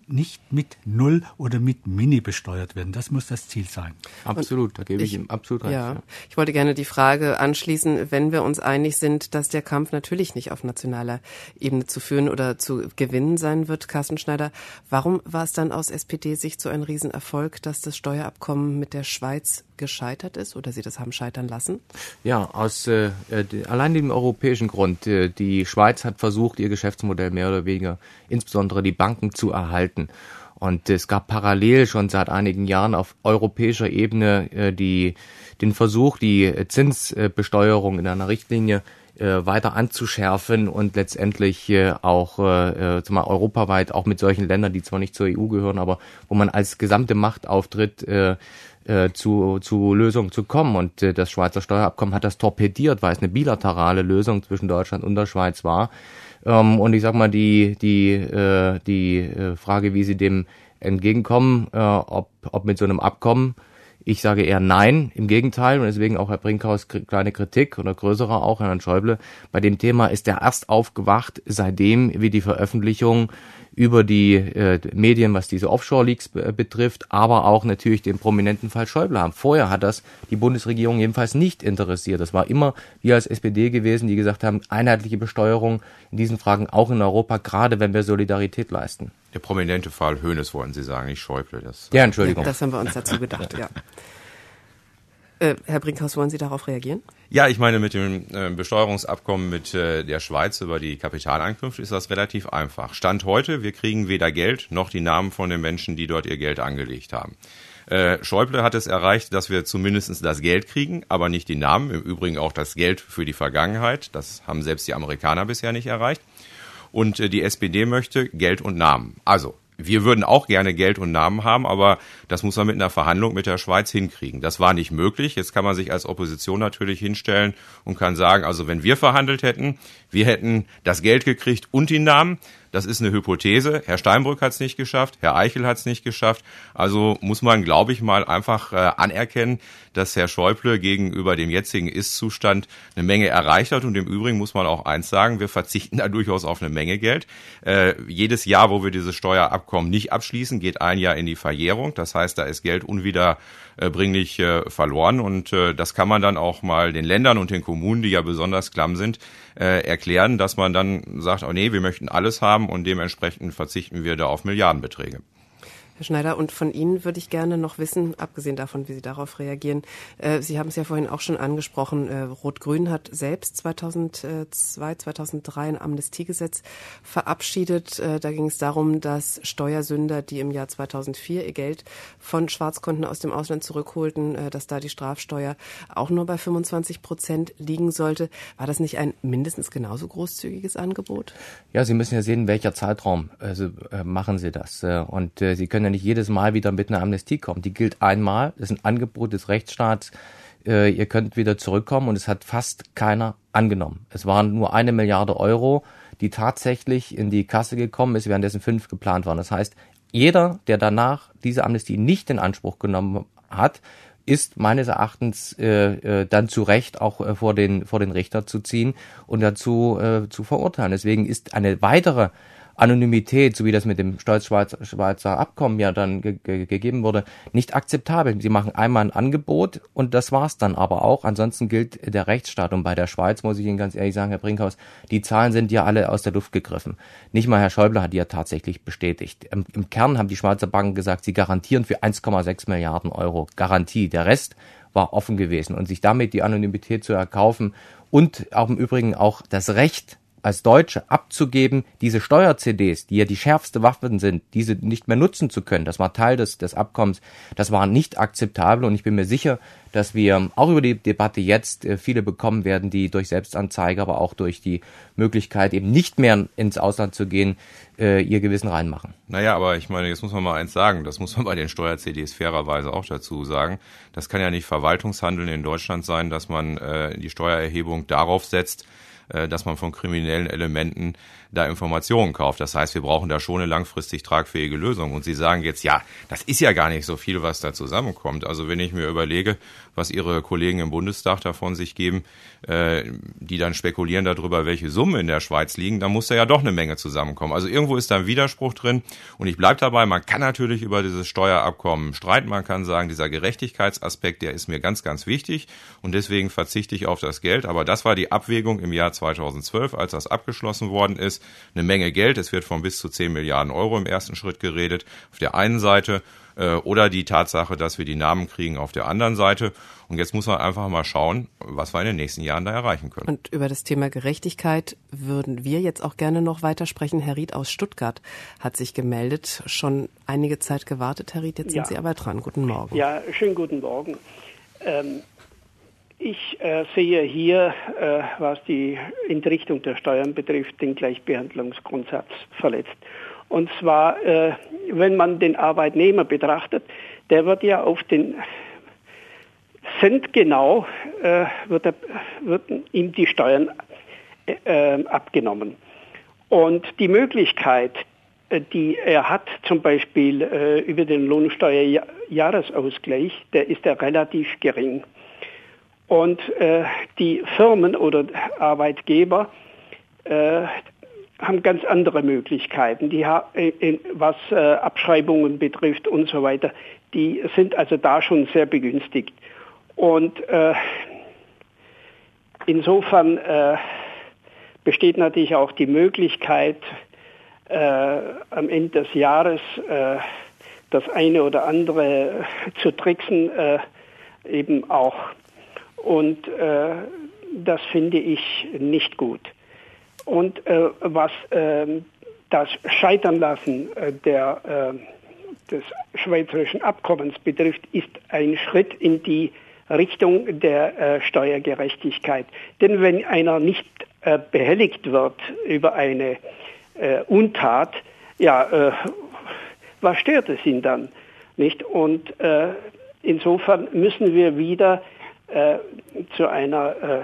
nicht mit Null oder mit Mini besteuert werden. Das muss das Ziel sein. Absolut, da gebe ich, ich ihm absolut recht. Ja, ich wollte gerne die Frage anschließen, wenn wir uns einig sind, dass der Kampf natürlich nicht auf nationaler Ebene zu führen oder zu gewinnen sein wird, Carsten Schneider, warum war es dann aus S P D-Sicht so ein Riesenerfolg, dass das Steuerabkommen mit der Schweiz gescheitert ist oder Sie das haben scheitern lassen? Ja, aus äh, die, allein dem europäischen Grund. Äh, die Schweiz hat versucht, ihr Geschäftsmodell mehr oder weniger, insbesondere die Banken, zu erhalten. Und es gab parallel schon seit einigen Jahren auf europäischer Ebene äh, die, den Versuch, die Zinsbesteuerung in einer Richtlinie äh, weiter anzuschärfen und letztendlich äh, auch äh, zumal europaweit auch mit solchen Ländern, die zwar nicht zur E U gehören, aber wo man als gesamte Macht auftritt, äh, äh, zu, zu Lösungen zu kommen. Und äh, das Schweizer Steuerabkommen hat das torpediert, weil es eine bilaterale Lösung zwischen Deutschland und der Schweiz war. Ähm, und ich sag mal, die, die, äh, die äh, Frage, wie sie dem entgegenkommen, äh, ob, ob mit so einem Abkommen, ich sage eher nein, im Gegenteil, und deswegen auch Herr Brinkhaus kleine Kritik oder größere auch, Herrn Schäuble. Bei dem Thema ist er erst aufgewacht, seitdem wir die Veröffentlichung über die äh, Medien, was diese Offshore-Leaks be- betrifft, aber auch natürlich den prominenten Fall Schäuble haben. Vorher hat das die Bundesregierung jedenfalls nicht interessiert. Das war immer wir als S P D gewesen, die gesagt haben, einheitliche Besteuerung in diesen Fragen auch in Europa, gerade wenn wir Solidarität leisten. Der prominente Fall Hoeneß wollten Sie sagen, nicht Schäuble. Das, ja, Entschuldigung. Ja, das haben wir uns dazu gedacht, ja. Äh, Herr Brinkhaus, wollen Sie darauf reagieren? Ja, ich meine, mit dem äh, Besteuerungsabkommen mit äh, der Schweiz über die Kapitaleinkünfte ist das relativ einfach. Stand heute, wir kriegen weder Geld noch die Namen von den Menschen, die dort ihr Geld angelegt haben. Äh, Schäuble hat es erreicht, dass wir zumindest das Geld kriegen, aber nicht die Namen. Im Übrigen auch das Geld für die Vergangenheit. Das haben selbst die Amerikaner bisher nicht erreicht. Und äh, die S P D möchte Geld und Namen. Also, wir würden auch gerne Geld und Namen haben, aber das muss man mit einer Verhandlung mit der Schweiz hinkriegen. Das war nicht möglich. Jetzt kann man sich als Opposition natürlich hinstellen und kann sagen, also wenn wir verhandelt hätten, wir hätten das Geld gekriegt und die Namen. Das ist eine Hypothese. Herr Steinbrück hat es nicht geschafft, Herr Eichel hat es nicht geschafft. Also muss man, glaube ich, mal einfach äh, anerkennen, dass Herr Schäuble gegenüber dem jetzigen Ist-Zustand eine Menge erreicht hat. Und im Übrigen muss man auch eins sagen, wir verzichten da durchaus auf eine Menge Geld. Äh, jedes Jahr, wo wir dieses Steuerabkommen nicht abschließen, geht ein Jahr in die Verjährung. Das heißt, da ist Geld unwiederbringlich äh, verloren. Und äh, das kann man dann auch mal den Ländern und den Kommunen, die ja besonders klamm sind, äh, erklären, dass man dann sagt, oh nee, wir möchten alles haben. Und dementsprechend verzichten wir da auf Milliardenbeträge. Herr Schneider, und von Ihnen würde ich gerne noch wissen, abgesehen davon, wie Sie darauf reagieren, äh, Sie haben es ja vorhin auch schon angesprochen, äh, Rot-Grün hat selbst zweitausendzwei, zweitausenddrei ein Amnestiegesetz verabschiedet. Äh, da ging es darum, dass Steuersünder, die im Jahr zweitausendvier ihr Geld von Schwarzkonten aus dem Ausland zurückholten, äh, dass da die Strafsteuer auch nur bei fünfundzwanzig Prozent liegen sollte. War das nicht ein mindestens genauso großzügiges Angebot? Ja, Sie müssen ja sehen, welcher Zeitraum also, äh, machen Sie das. Äh, und äh, Sie können nicht jedes Mal wieder mit einer Amnestie kommen. Die gilt einmal, das ist ein Angebot des Rechtsstaats, äh, ihr könnt wieder zurückkommen, und es hat fast keiner angenommen. Es waren nur eine Milliarde Euro, die tatsächlich in die Kasse gekommen ist, währenddessen fünf geplant waren. Das heißt, jeder, der danach diese Amnestie nicht in Anspruch genommen hat, ist meines Erachtens äh, äh, dann zu Recht auch äh, vor den vor den Richter zu ziehen und dazu äh, zu verurteilen. Deswegen ist eine weitere Anonymität, so wie das mit dem Stolz-Schweizer Abkommen ja dann ge- ge- gegeben wurde, nicht akzeptabel. Sie machen einmal ein Angebot und das war's dann aber auch. Ansonsten gilt der Rechtsstaat. Und bei der Schweiz muss ich Ihnen ganz ehrlich sagen, Herr Brinkhaus, die Zahlen sind ja alle aus der Luft gegriffen. Nicht mal Herr Schäuble hat die ja tatsächlich bestätigt. Im, im Kern haben die Schweizer Banken gesagt, sie garantieren für eins Komma sechs Milliarden Euro Garantie. Der Rest war offen gewesen. Und sich damit die Anonymität zu erkaufen und auch im Übrigen auch das Recht als Deutsche abzugeben, diese Steuer-C Ds, die ja die schärfste Waffe sind, diese nicht mehr nutzen zu können, das war Teil des, des Abkommens, das war nicht akzeptabel, und ich bin mir sicher, dass wir auch über die Debatte jetzt äh, viele bekommen werden, die durch Selbstanzeige, aber auch durch die Möglichkeit, eben nicht mehr ins Ausland zu gehen, äh, ihr Gewissen reinmachen. Naja, aber ich meine, jetzt muss man mal eins sagen, das muss man bei den Steuer-C Ds fairerweise auch dazu sagen, das kann ja nicht Verwaltungshandeln in Deutschland sein, dass man äh, die Steuererhebung darauf setzt, dass man von kriminellen Elementen da Informationen kauft. Das heißt, wir brauchen da schon eine langfristig tragfähige Lösung. Und Sie sagen jetzt, ja, das ist ja gar nicht so viel, was da zusammenkommt. Also wenn ich mir überlege, was Ihre Kollegen im Bundestag davon sich geben, äh, die dann spekulieren darüber, welche Summen in der Schweiz liegen, dann muss da ja doch eine Menge zusammenkommen. Also irgendwo ist da ein Widerspruch drin. Und ich bleibe dabei, man kann natürlich über dieses Steuerabkommen streiten. Man kann sagen, dieser Gerechtigkeitsaspekt, der ist mir ganz, ganz wichtig. Und deswegen verzichte ich auf das Geld. Aber das war die Abwägung im Jahr zweitausendzwölf, als das abgeschlossen worden ist. Eine Menge Geld. Es wird von bis zu zehn Milliarden Euro im ersten Schritt geredet. Auf der einen Seite. Oder die Tatsache, dass wir die Namen kriegen auf der anderen Seite. Und jetzt muss man einfach mal schauen, was wir in den nächsten Jahren da erreichen können. Und über das Thema Gerechtigkeit würden wir jetzt auch gerne noch weitersprechen. Herr Ried aus Stuttgart hat sich gemeldet. Schon einige Zeit gewartet, Herr Ried. Jetzt ja. sind Sie aber dran. Guten Morgen. Ja, schönen guten Morgen. Ähm, ich äh, sehe hier, äh, was die Entrichtung der Steuern betrifft, den Gleichbehandlungsgrundsatz verletzt. Und zwar, äh, wenn man den Arbeitnehmer betrachtet, der wird ja auf den Cent genau, äh, wird, er, wird ihm die Steuern äh, abgenommen. Und die Möglichkeit, äh, die er hat, zum Beispiel äh, über den Lohnsteuerjahresausgleich, der ist ja relativ gering. Und äh, die Firmen oder Arbeitgeber, äh, haben ganz andere Möglichkeiten, die was äh, Abschreibungen betrifft und so weiter. Die sind also da schon sehr begünstigt. Und äh, insofern äh, besteht natürlich auch die Möglichkeit, äh, am Ende des Jahres äh, das eine oder andere zu tricksen, äh, eben auch. Und äh, das finde ich nicht gut. Und äh, was äh, das Scheiternlassen äh, der, äh, des schweizerischen Abkommens betrifft, ist ein Schritt in die Richtung der äh, Steuergerechtigkeit. Denn wenn einer nicht äh, behelligt wird über eine äh, Untat, ja, äh, was stört es ihn dann? Nicht? Und äh, insofern müssen wir wieder äh, zu einer äh,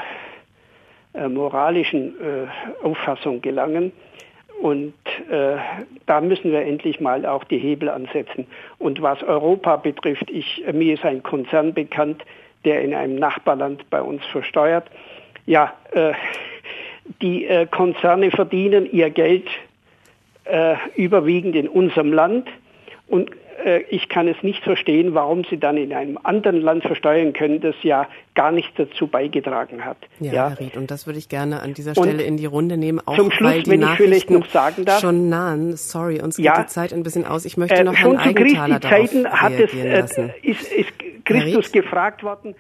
moralischen äh, Auffassung gelangen. Und äh, da müssen wir endlich mal auch die Hebel ansetzen. Und was Europa betrifft, ich, mir ist ein Konzern bekannt, der in einem Nachbarland bei uns versteuert. Ja, äh, die äh, Konzerne verdienen ihr Geld äh, überwiegend in unserem Land. Und äh, ich kann es nicht verstehen, warum sie dann in einem anderen Land versteuern können, das ja gar nichts dazu beigetragen hat. Ja, ja. Herr Ried, und das würde ich gerne an dieser Stelle und in die Runde nehmen. Auch zum Schluss, weil die wenn ich vielleicht noch sagen darf. Schon nahen, sorry, uns geht ja, die Zeit ein bisschen aus. Ich möchte noch äh, schon Herrn Eigenthaler zu Christi Zeiten hat es, äh, lassen. Ist, ist Christus gefragt worden.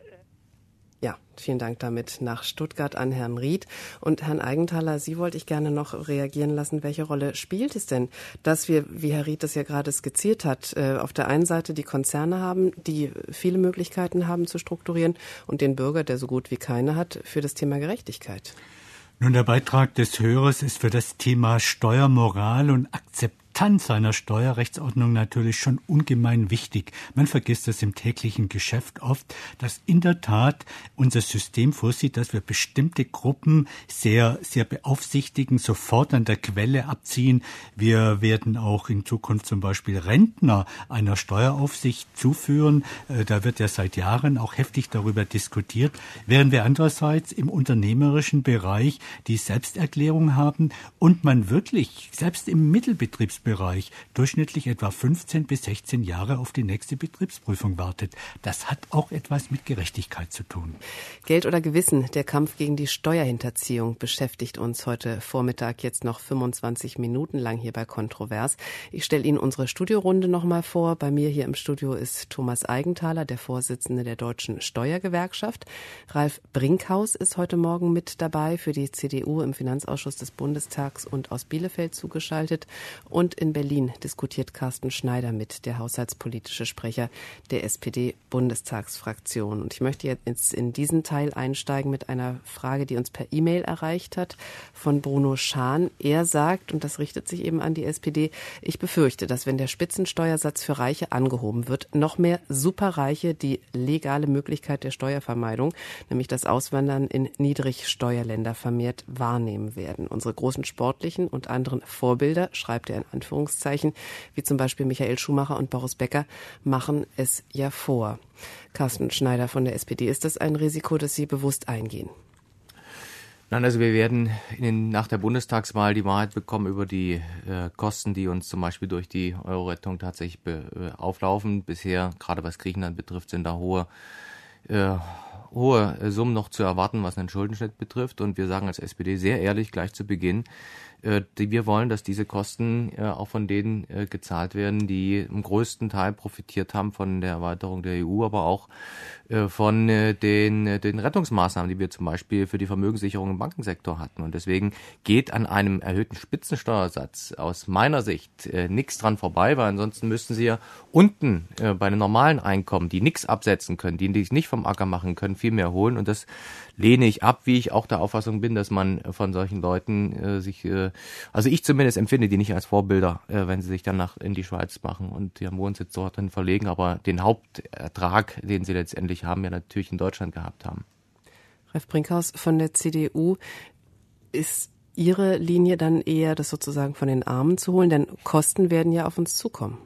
Ja, vielen Dank damit nach Stuttgart an Herrn Ried. Und Herrn Eigenthaler, Sie wollte ich gerne noch reagieren lassen. Welche Rolle spielt es denn, dass wir, wie Herr Ried das ja gerade skizziert hat, auf der einen Seite die Konzerne haben, die viele Möglichkeiten haben zu strukturieren und den Bürger, der so gut wie keine hat, für das Thema Gerechtigkeit? Nun, der Beitrag des Hörers ist für das Thema Steuermoral und Akzeptanz seiner Steuerrechtsordnung natürlich schon ungemein wichtig. Man vergisst das im täglichen Geschäft oft, dass in der Tat unser System vorsieht, dass wir bestimmte Gruppen sehr, sehr beaufsichtigen, sofort an der Quelle abziehen. Wir werden auch in Zukunft zum Beispiel Rentner einer Steueraufsicht zuführen. Da wird ja seit Jahren auch heftig darüber diskutiert, während wir andererseits im unternehmerischen Bereich die Selbsterklärung haben und man wirklich selbst im Mittelbetriebsbereich durchschnittlich etwa fünfzehn bis sechzehn Jahre auf die nächste Betriebsprüfung wartet. Das hat auch etwas mit Gerechtigkeit zu tun. Geld oder Gewissen, der Kampf gegen die Steuerhinterziehung beschäftigt uns heute Vormittag jetzt noch fünfundzwanzig Minuten lang hier bei Kontrovers. Ich stelle Ihnen unsere Studiorunde noch mal vor. Bei mir hier im Studio ist Thomas Eigenthaler, der Vorsitzende der Deutschen Steuergewerkschaft. Ralf Brinkhaus ist heute Morgen mit dabei für die C D U im Finanzausschuss des Bundestags und aus Bielefeld zugeschaltet. Und in Berlin diskutiert Carsten Schneider mit, der haushaltspolitische Sprecher der S P D-Bundestagsfraktion. Und ich möchte jetzt in diesen Teil einsteigen mit einer Frage, die uns per E-Mail erreicht hat, von Bruno Schahn. Er sagt, und das richtet sich eben an die S P D, ich befürchte, dass wenn der Spitzensteuersatz für Reiche angehoben wird, noch mehr Superreiche die legale Möglichkeit der Steuervermeidung, nämlich das Auswandern in Niedrigsteuerländer, vermehrt wahrnehmen werden. Unsere großen sportlichen und anderen Vorbilder, schreibt er in Anführungszeichen, wie zum Beispiel Michael Schumacher und Boris Becker, machen es ja vor. Carsten Schneider von der S P D, ist das ein Risiko, das Sie bewusst eingehen? Nein, also wir werden in den, nach der Bundestagswahl die Wahrheit bekommen über die äh, Kosten, die uns zum Beispiel durch die Euro-Rettung tatsächlich be, äh, auflaufen. Bisher, gerade was Griechenland betrifft, sind da hohe äh, hohe Summen noch zu erwarten, was den Schuldenschnitt betrifft. Und wir sagen als S P D sehr ehrlich gleich zu Beginn, äh, die, wir wollen, dass diese Kosten äh, auch von denen äh, gezahlt werden, die im größten Teil profitiert haben von der Erweiterung der E U, aber auch äh, von äh, den, äh, den Rettungsmaßnahmen, die wir zum Beispiel für die Vermögenssicherung im Bankensektor hatten. Und deswegen geht an einem erhöhten Spitzensteuersatz aus meiner Sicht äh, nichts dran vorbei, weil ansonsten müssten Sie ja unten äh, bei den normalen Einkommen, die nichts absetzen können, die sich nicht vom Acker machen können, viel mehr holen. Und das lehne ich ab, wie ich auch der Auffassung bin, dass man von solchen Leuten äh, sich, äh, also ich zumindest empfinde die nicht als Vorbilder, äh, wenn sie sich dann nach in die Schweiz machen und ihren Wohnsitz dort dann verlegen, aber den Hauptertrag, den sie letztendlich haben, ja natürlich in Deutschland gehabt haben. Ralf Brinkhaus von der C D U, ist Ihre Linie dann eher, das sozusagen von den Armen zu holen, denn Kosten werden ja auf uns zukommen?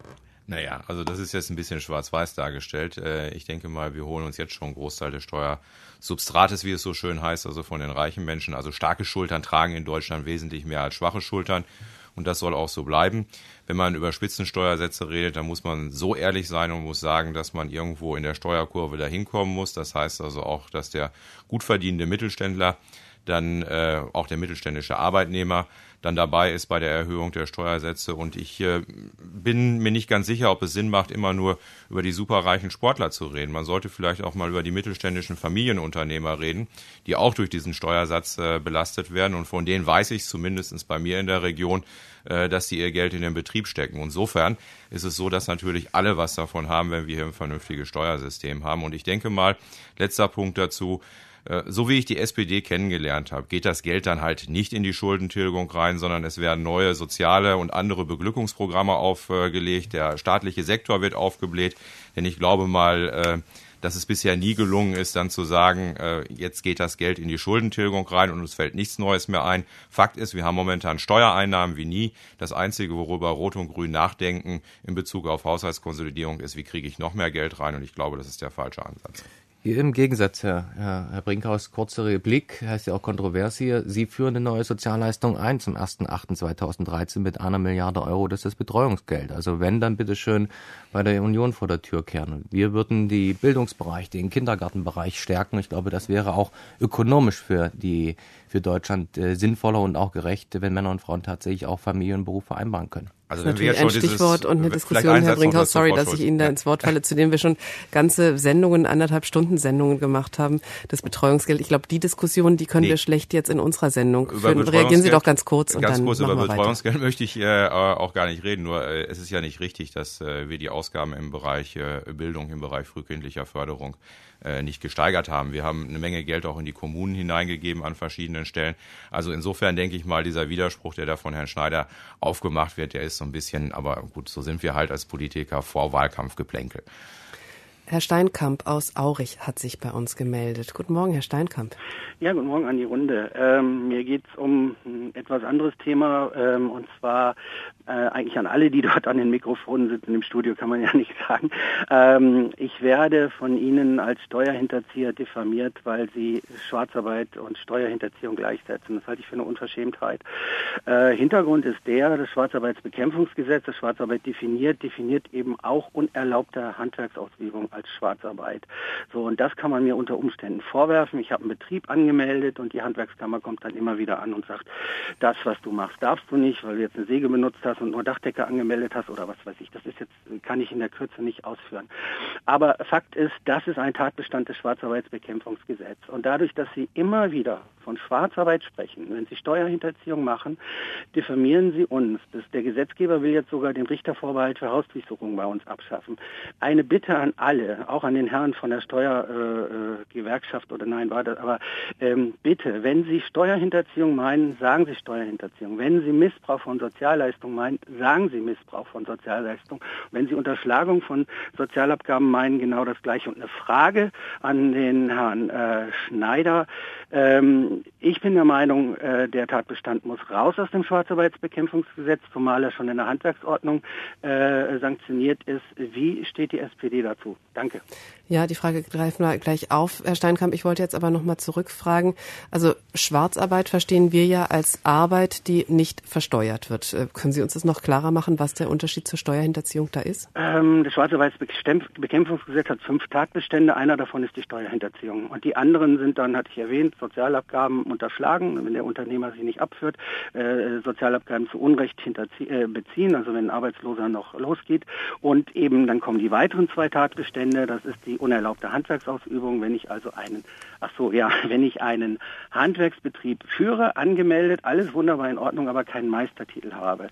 Naja, also das ist jetzt ein bisschen schwarz-weiß dargestellt. Ich denke mal, wir holen uns jetzt schon einen Großteil des Steuersubstrates, wie es so schön heißt, also von den reichen Menschen. Also starke Schultern tragen in Deutschland wesentlich mehr als schwache Schultern. Und das soll auch so bleiben. Wenn man über Spitzensteuersätze redet, dann muss man so ehrlich sein und muss sagen, dass man irgendwo in der Steuerkurve dahin kommen muss. Das heißt also auch, dass der gut verdienende Mittelständler, dann äh, auch der mittelständische Arbeitnehmer dann dabei ist bei der Erhöhung der Steuersätze. Und ich äh, bin mir nicht ganz sicher, ob es Sinn macht, immer nur über die superreichen Sportler zu reden. Man sollte vielleicht auch mal über die mittelständischen Familienunternehmer reden, die auch durch diesen Steuersatz äh, belastet werden. Und von denen weiß ich zumindest bei mir in der Region, äh, dass sie ihr Geld in den Betrieb stecken. Insofern ist es so, dass natürlich alle was davon haben, wenn wir hier ein vernünftiges Steuersystem haben. Und ich denke mal, letzter Punkt dazu, so wie ich die S P D kennengelernt habe, geht das Geld dann halt nicht in die Schuldentilgung rein, sondern es werden neue soziale und andere Beglückungsprogramme aufgelegt. Der staatliche Sektor wird aufgebläht, denn ich glaube mal, dass es bisher nie gelungen ist, dann zu sagen, jetzt geht das Geld in die Schuldentilgung rein und es fällt nichts Neues mehr ein. Fakt ist, wir haben momentan Steuereinnahmen wie nie. Das Einzige, worüber Rot und Grün nachdenken in Bezug auf Haushaltskonsolidierung ist, wie kriege ich noch mehr Geld rein? Und ich glaube, das ist der falsche Ansatz. Hier im Gegensatz, Herr, Herr, Herr Brinkhaus, kurze Replik, heißt ja auch kontrovers hier. Sie führen eine neue Sozialleistung ein zum ersten achten zweitausenddreizehn mit einer Milliarde Euro, das ist das Betreuungsgeld. Also wenn, dann bitte schön bei der Union vor der Tür kehren. Wir würden die Bildungsbereich, den Kindergartenbereich stärken. Ich glaube, das wäre auch ökonomisch für die, für Deutschland äh, sinnvoller und auch gerecht, wenn Männer und Frauen tatsächlich auch Familie und Beruf vereinbaren können. Also das ist natürlich ein Stichwort dieses, und eine Diskussion, Herr Brinkhaus, sorry, dass ich Ihnen da ins Wort falle, zu dem wir schon ganze Sendungen, anderthalb Stunden Sendungen gemacht haben, das Betreuungsgeld. Ich glaube, die Diskussion, die können nee. wir schlecht jetzt in unserer Sendung führen. Reagieren Sie doch ganz kurz und ganz dann kurz machen über wir Betreuungsgeld weiter. möchte ich äh, auch gar nicht reden, nur äh, es ist ja nicht richtig, dass äh, wir die Ausgaben im Bereich äh, Bildung, im Bereich frühkindlicher Förderung äh, nicht gesteigert haben. Wir haben eine Menge Geld auch in die Kommunen hineingegeben an verschiedenen Stellen. Also insofern denke ich mal, dieser Widerspruch, der da von Herrn Schneider aufgemacht wird, der ist so ein bisschen, aber gut, so sind wir halt als Politiker vor Wahlkampfgeplänkel. Herr Steinkamp aus Aurich hat sich bei uns gemeldet. Guten Morgen, Herr Steinkamp. Ja, guten Morgen an die Runde. Ähm, mir geht es um ein etwas anderes Thema, ähm, und zwar äh, eigentlich an alle, die dort an den Mikrofonen sitzen. Im Studio kann man ja nicht sagen. Ähm, ich werde von Ihnen als Steuerhinterzieher diffamiert, weil Sie Schwarzarbeit und Steuerhinterziehung gleichsetzen. Das halte ich für eine Unverschämtheit. Äh, Hintergrund ist der, das Schwarzarbeitsbekämpfungsgesetz, das Schwarzarbeit definiert, definiert eben auch unerlaubte Handwerksausübung als als Schwarzarbeit. So, und das kann man mir unter Umständen vorwerfen. Ich habe einen Betrieb angemeldet und die Handwerkskammer kommt dann immer wieder an und sagt, das, was du machst, darfst du nicht, weil du jetzt eine Säge benutzt hast und nur Dachdecker angemeldet hast oder was weiß ich. Das ist jetzt, kann ich in der Kürze nicht ausführen. Aber Fakt ist, das ist ein Tatbestand des Schwarzarbeitsbekämpfungsgesetzes. Und dadurch, dass Sie immer wieder von Schwarzarbeit sprechen, wenn Sie Steuerhinterziehung machen, diffamieren Sie uns. Das, der Gesetzgeber will jetzt sogar den Richtervorbehalt für Hausdurchsuchungen bei uns abschaffen. Eine Bitte an alle, auch an den Herrn von der Steuergewerkschaft äh, oder nein, war das, aber ähm, bitte, wenn Sie Steuerhinterziehung meinen, sagen Sie Steuerhinterziehung. Wenn Sie Missbrauch von Sozialleistung meinen, sagen Sie Missbrauch von Sozialleistung. Wenn Sie Unterschlagung von Sozialabgaben meinen, genau das Gleiche. Und eine Frage an den Herrn äh, Schneider. Ähm, ich bin der Meinung, äh, der Tatbestand muss raus aus dem Schwarzarbeitsbekämpfungsgesetz, zumal er schon in der Handwerksordnung äh, sanktioniert ist. Wie steht die S P D dazu? Danke. Ja, die Frage greifen wir gleich auf, Herr Steinkamp. Ich wollte jetzt aber noch mal zurückfragen. Also Schwarzarbeit verstehen wir ja als Arbeit, die nicht versteuert wird. Äh, können Sie uns das noch klarer machen, was der Unterschied zur Steuerhinterziehung da ist? Ähm, das Schwarzarbeitsbekämpfungsgesetz hat fünf Tatbestände. Einer davon ist die Steuerhinterziehung. Und die anderen sind dann, hatte ich erwähnt, Sozialabgaben unterschlagen, wenn der Unternehmer sie nicht abführt, äh, Sozialabgaben zu Unrecht hinterzie- äh, beziehen, also wenn ein Arbeitsloser noch losgeht. Und eben dann kommen die weiteren zwei Tatbestände. Das ist die unerlaubte Handwerksausübung, wenn ich also einen, ach so, ja, wenn ich einen Handwerksbetrieb führe, angemeldet, alles wunderbar in Ordnung, aber keinen Meistertitel habe.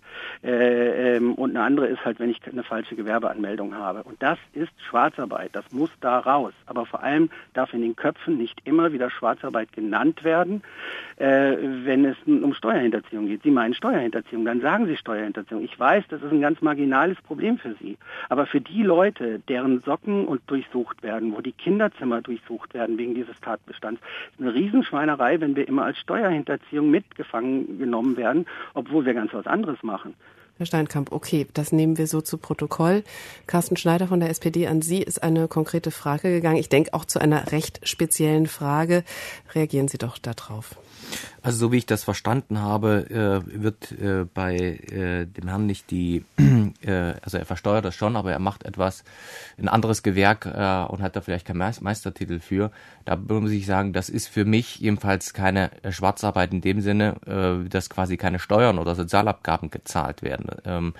Äh, ähm, und eine andere ist halt, wenn ich eine falsche Gewerbeanmeldung habe. Und das ist Schwarzarbeit, das muss da raus. Aber vor allem darf in den Köpfen nicht immer wieder Schwarzarbeit genannt werden, äh, wenn es um Steuerhinterziehung geht. Sie meinen Steuerhinterziehung, dann sagen Sie Steuerhinterziehung. Ich weiß, das ist ein ganz marginales Problem für Sie. Aber für die Leute, deren Socken und durchsucht werden, wo die Kinderzimmer durchsucht werden wegen dieses Tatbestands, ist eine Riesenschweinerei, wenn wir immer als Steuerhinterziehung mitgefangen genommen werden, obwohl wir ganz was anderes machen. Herr Steinkamp, okay, das nehmen wir so zu Protokoll. Carsten Schneider von der S P D, an Sie ist eine konkrete Frage gegangen. Ich denke auch zu einer recht speziellen Frage. Reagieren Sie doch darauf. Also so wie ich das verstanden habe, äh, wird äh, bei äh, dem Herrn nicht die, äh, also er versteuert das schon, aber er macht etwas, ein anderes Gewerk äh, und hat da vielleicht keinen Meistertitel für. Da muss ich sagen, das ist für mich jedenfalls keine Schwarzarbeit in dem Sinne, äh, dass quasi keine Steuern oder Sozialabgaben gezahlt werden. Ähm,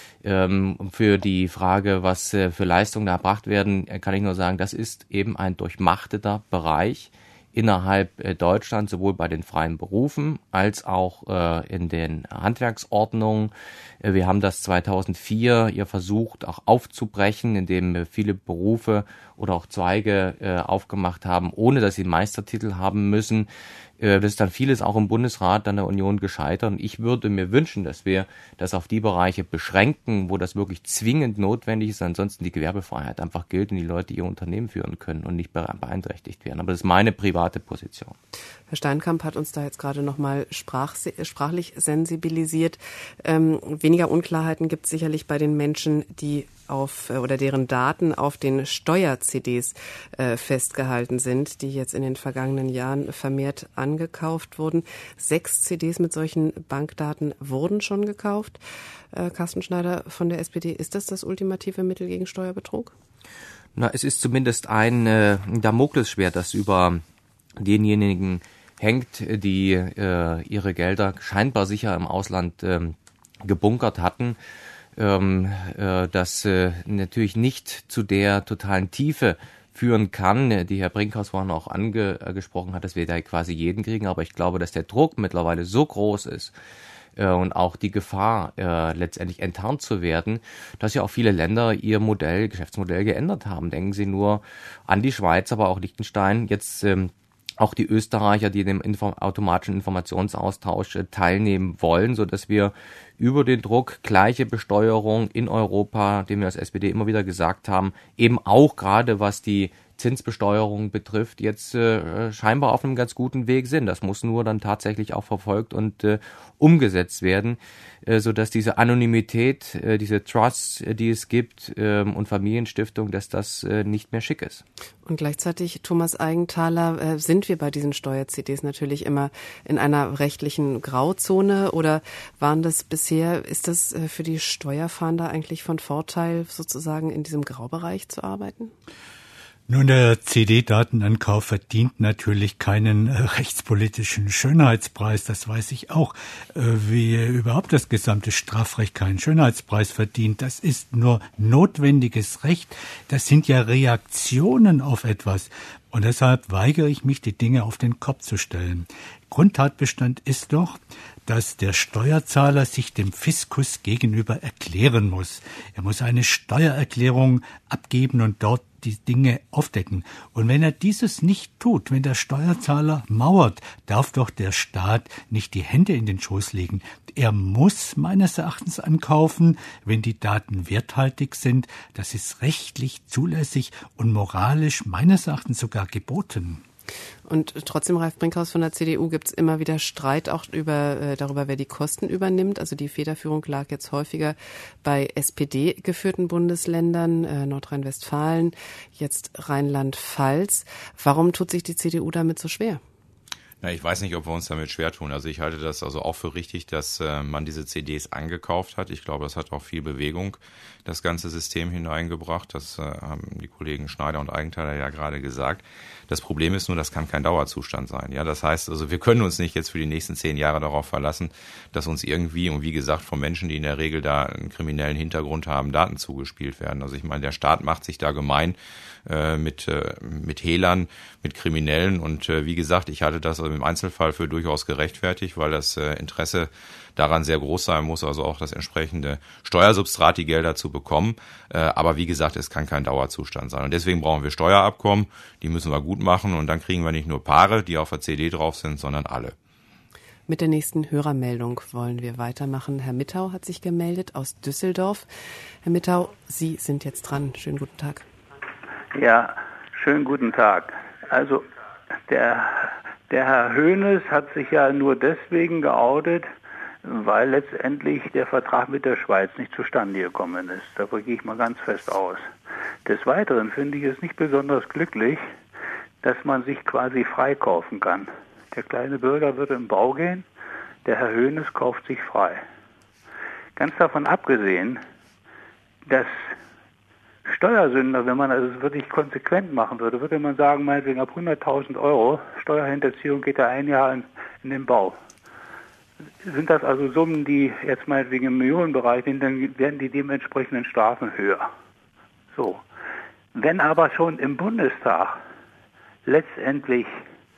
ähm, für die Frage, was äh, für Leistungen da erbracht werden, kann ich nur sagen, das ist eben ein durchmachteter Bereich innerhalb äh, Deutschlands, sowohl bei den freien Berufen als auch äh, in den Handwerksordnungen. Äh, wir haben das zweitausendvier hier versucht auch aufzubrechen, indem wir viele Berufe oder auch Zweige äh, aufgemacht haben, ohne dass sie einen Meistertitel haben müssen. Äh, das ist dann vieles auch im Bundesrat dann der Union gescheitert. Und ich würde mir wünschen, dass wir das auf die Bereiche beschränken, wo das wirklich zwingend notwendig ist, ansonsten die Gewerbefreiheit einfach gilt und die Leute ihr Unternehmen führen können und nicht beeinträchtigt werden. Aber das ist meine private Position. Herr Steinkamp hat uns da jetzt gerade nochmal sprach, sprachlich sensibilisiert. Ähm, weniger Unklarheiten gibt es sicherlich bei den Menschen, die auf oder deren Daten auf den Steuer-C Ds äh, festgehalten sind, die jetzt in den vergangenen Jahren vermehrt angekauft wurden. Sechs C Ds mit solchen Bankdaten wurden schon gekauft. Äh, Carsten Schneider von der S P D, ist das das ultimative Mittel gegen Steuerbetrug? Na, es ist zumindest ein äh, Damoklesschwert, das über denjenigen hängt, die äh, ihre Gelder scheinbar sicher im Ausland äh, gebunkert hatten. Ähm, äh, das äh, natürlich nicht zu der totalen Tiefe führen kann, die Herr Brinkhaus vorhin auch angesprochen hat, dass wir da quasi jeden kriegen, aber ich glaube, dass der Druck mittlerweile so groß ist äh, und auch die Gefahr, äh, letztendlich enttarnt zu werden, dass ja auch viele Länder ihr Modell, Geschäftsmodell geändert haben. Denken Sie nur an die Schweiz, aber auch Liechtenstein, jetzt ähm, auch die Österreicher, die in dem Info- automatischen Informationsaustausch äh, teilnehmen wollen, so dass wir über den Druck gleiche Besteuerung in Europa, den wir als S P D immer wieder gesagt haben, eben auch gerade was die Zinsbesteuerung betrifft, jetzt äh, scheinbar auf einem ganz guten Weg sind. Das muss nur dann tatsächlich auch verfolgt und äh, umgesetzt werden, äh, sodass diese Anonymität, äh, diese Trusts, äh, die es gibt äh, und Familienstiftung, dass das äh, nicht mehr schick ist. Und gleichzeitig, Thomas Eigenthaler, äh, sind wir bei diesen Steuer-C Ds natürlich immer in einer rechtlichen Grauzone oder waren das bisher, ist das äh, für die Steuerfahnder eigentlich von Vorteil, sozusagen in diesem Graubereich zu arbeiten? Nun, der C D-Datenankauf verdient natürlich keinen äh, rechtspolitischen Schönheitspreis, das weiß ich auch, äh, wie überhaupt das gesamte Strafrecht keinen Schönheitspreis verdient. Das ist nur notwendiges Recht, das sind ja Reaktionen auf etwas. Und deshalb weigere ich mich, die Dinge auf den Kopf zu stellen. Grundtatbestand ist doch, dass der Steuerzahler sich dem Fiskus gegenüber erklären muss. Er muss eine Steuererklärung abgeben und dort die Dinge aufdecken. Und wenn er dieses nicht tut, wenn der Steuerzahler mauert, darf doch der Staat nicht die Hände in den Schoß legen. Er muss meines Erachtens ankaufen, wenn die Daten werthaltig sind. Das ist rechtlich zulässig und moralisch meines Erachtens sogar geboten. Und trotzdem, Ralf Brinkhaus von der C D U, gibt es immer wieder Streit auch über, äh, darüber, wer die Kosten übernimmt. Also die Federführung lag jetzt häufiger bei S P D-geführten Bundesländern, äh, Nordrhein-Westfalen, jetzt Rheinland-Pfalz. Warum tut sich die C D U damit so schwer? Na, ich weiß nicht, ob wir uns damit schwer tun. Also ich halte das also auch für richtig, dass äh, man diese C Ds angekauft hat. Ich glaube, das hat auch viel Bewegung, das ganze System hineingebracht. Das äh, haben die Kollegen Schneider und Eigenthaler ja gerade gesagt. Das Problem ist nur, das kann kein Dauerzustand sein. Ja, das heißt, also wir können uns nicht jetzt für die nächsten zehn Jahre darauf verlassen, dass uns irgendwie, und wie gesagt, von Menschen, die in der Regel da einen kriminellen Hintergrund haben, Daten zugespielt werden. Also ich meine, der Staat macht sich da gemein äh, mit äh, mit Hehlern, mit Kriminellen. Und äh, wie gesagt, ich halte das also im Einzelfall für durchaus gerechtfertigt, weil das äh, Interesse daran sehr groß sein muss, also auch das entsprechende Steuersubstrat, die Gelder zu bekommen. Äh, aber wie gesagt, es kann kein Dauerzustand sein. Und deswegen brauchen wir Steuerabkommen, die müssen wir gut machen. Und dann kriegen wir nicht nur Paare, die auf der C D drauf sind, sondern alle. Mit der nächsten Hörermeldung wollen wir weitermachen. Herr Mittau hat sich gemeldet aus Düsseldorf. Herr Mittau, Sie sind jetzt dran. Schönen guten Tag. Ja, schönen guten Tag. Also der, der Herr Hoeneß hat sich ja nur deswegen geoutet, weil letztendlich der Vertrag mit der Schweiz nicht zustande gekommen ist. Davon gehe ich mal ganz fest aus. Des Weiteren finde ich es nicht besonders glücklich, dass man sich quasi freikaufen kann. Der kleine Bürger wird im Bau gehen, der Herr Hoeneß kauft sich frei. Ganz davon abgesehen, dass Steuersünder, wenn man also wirklich konsequent machen würde, würde man sagen, meinetwegen ab hunderttausend Euro Steuerhinterziehung geht er ein Jahr in, in den Bau. Sind das also Summen, die jetzt meinetwegen im Millionenbereich sind, dann werden die dementsprechenden Strafen höher. So. Wenn aber schon im Bundestag letztendlich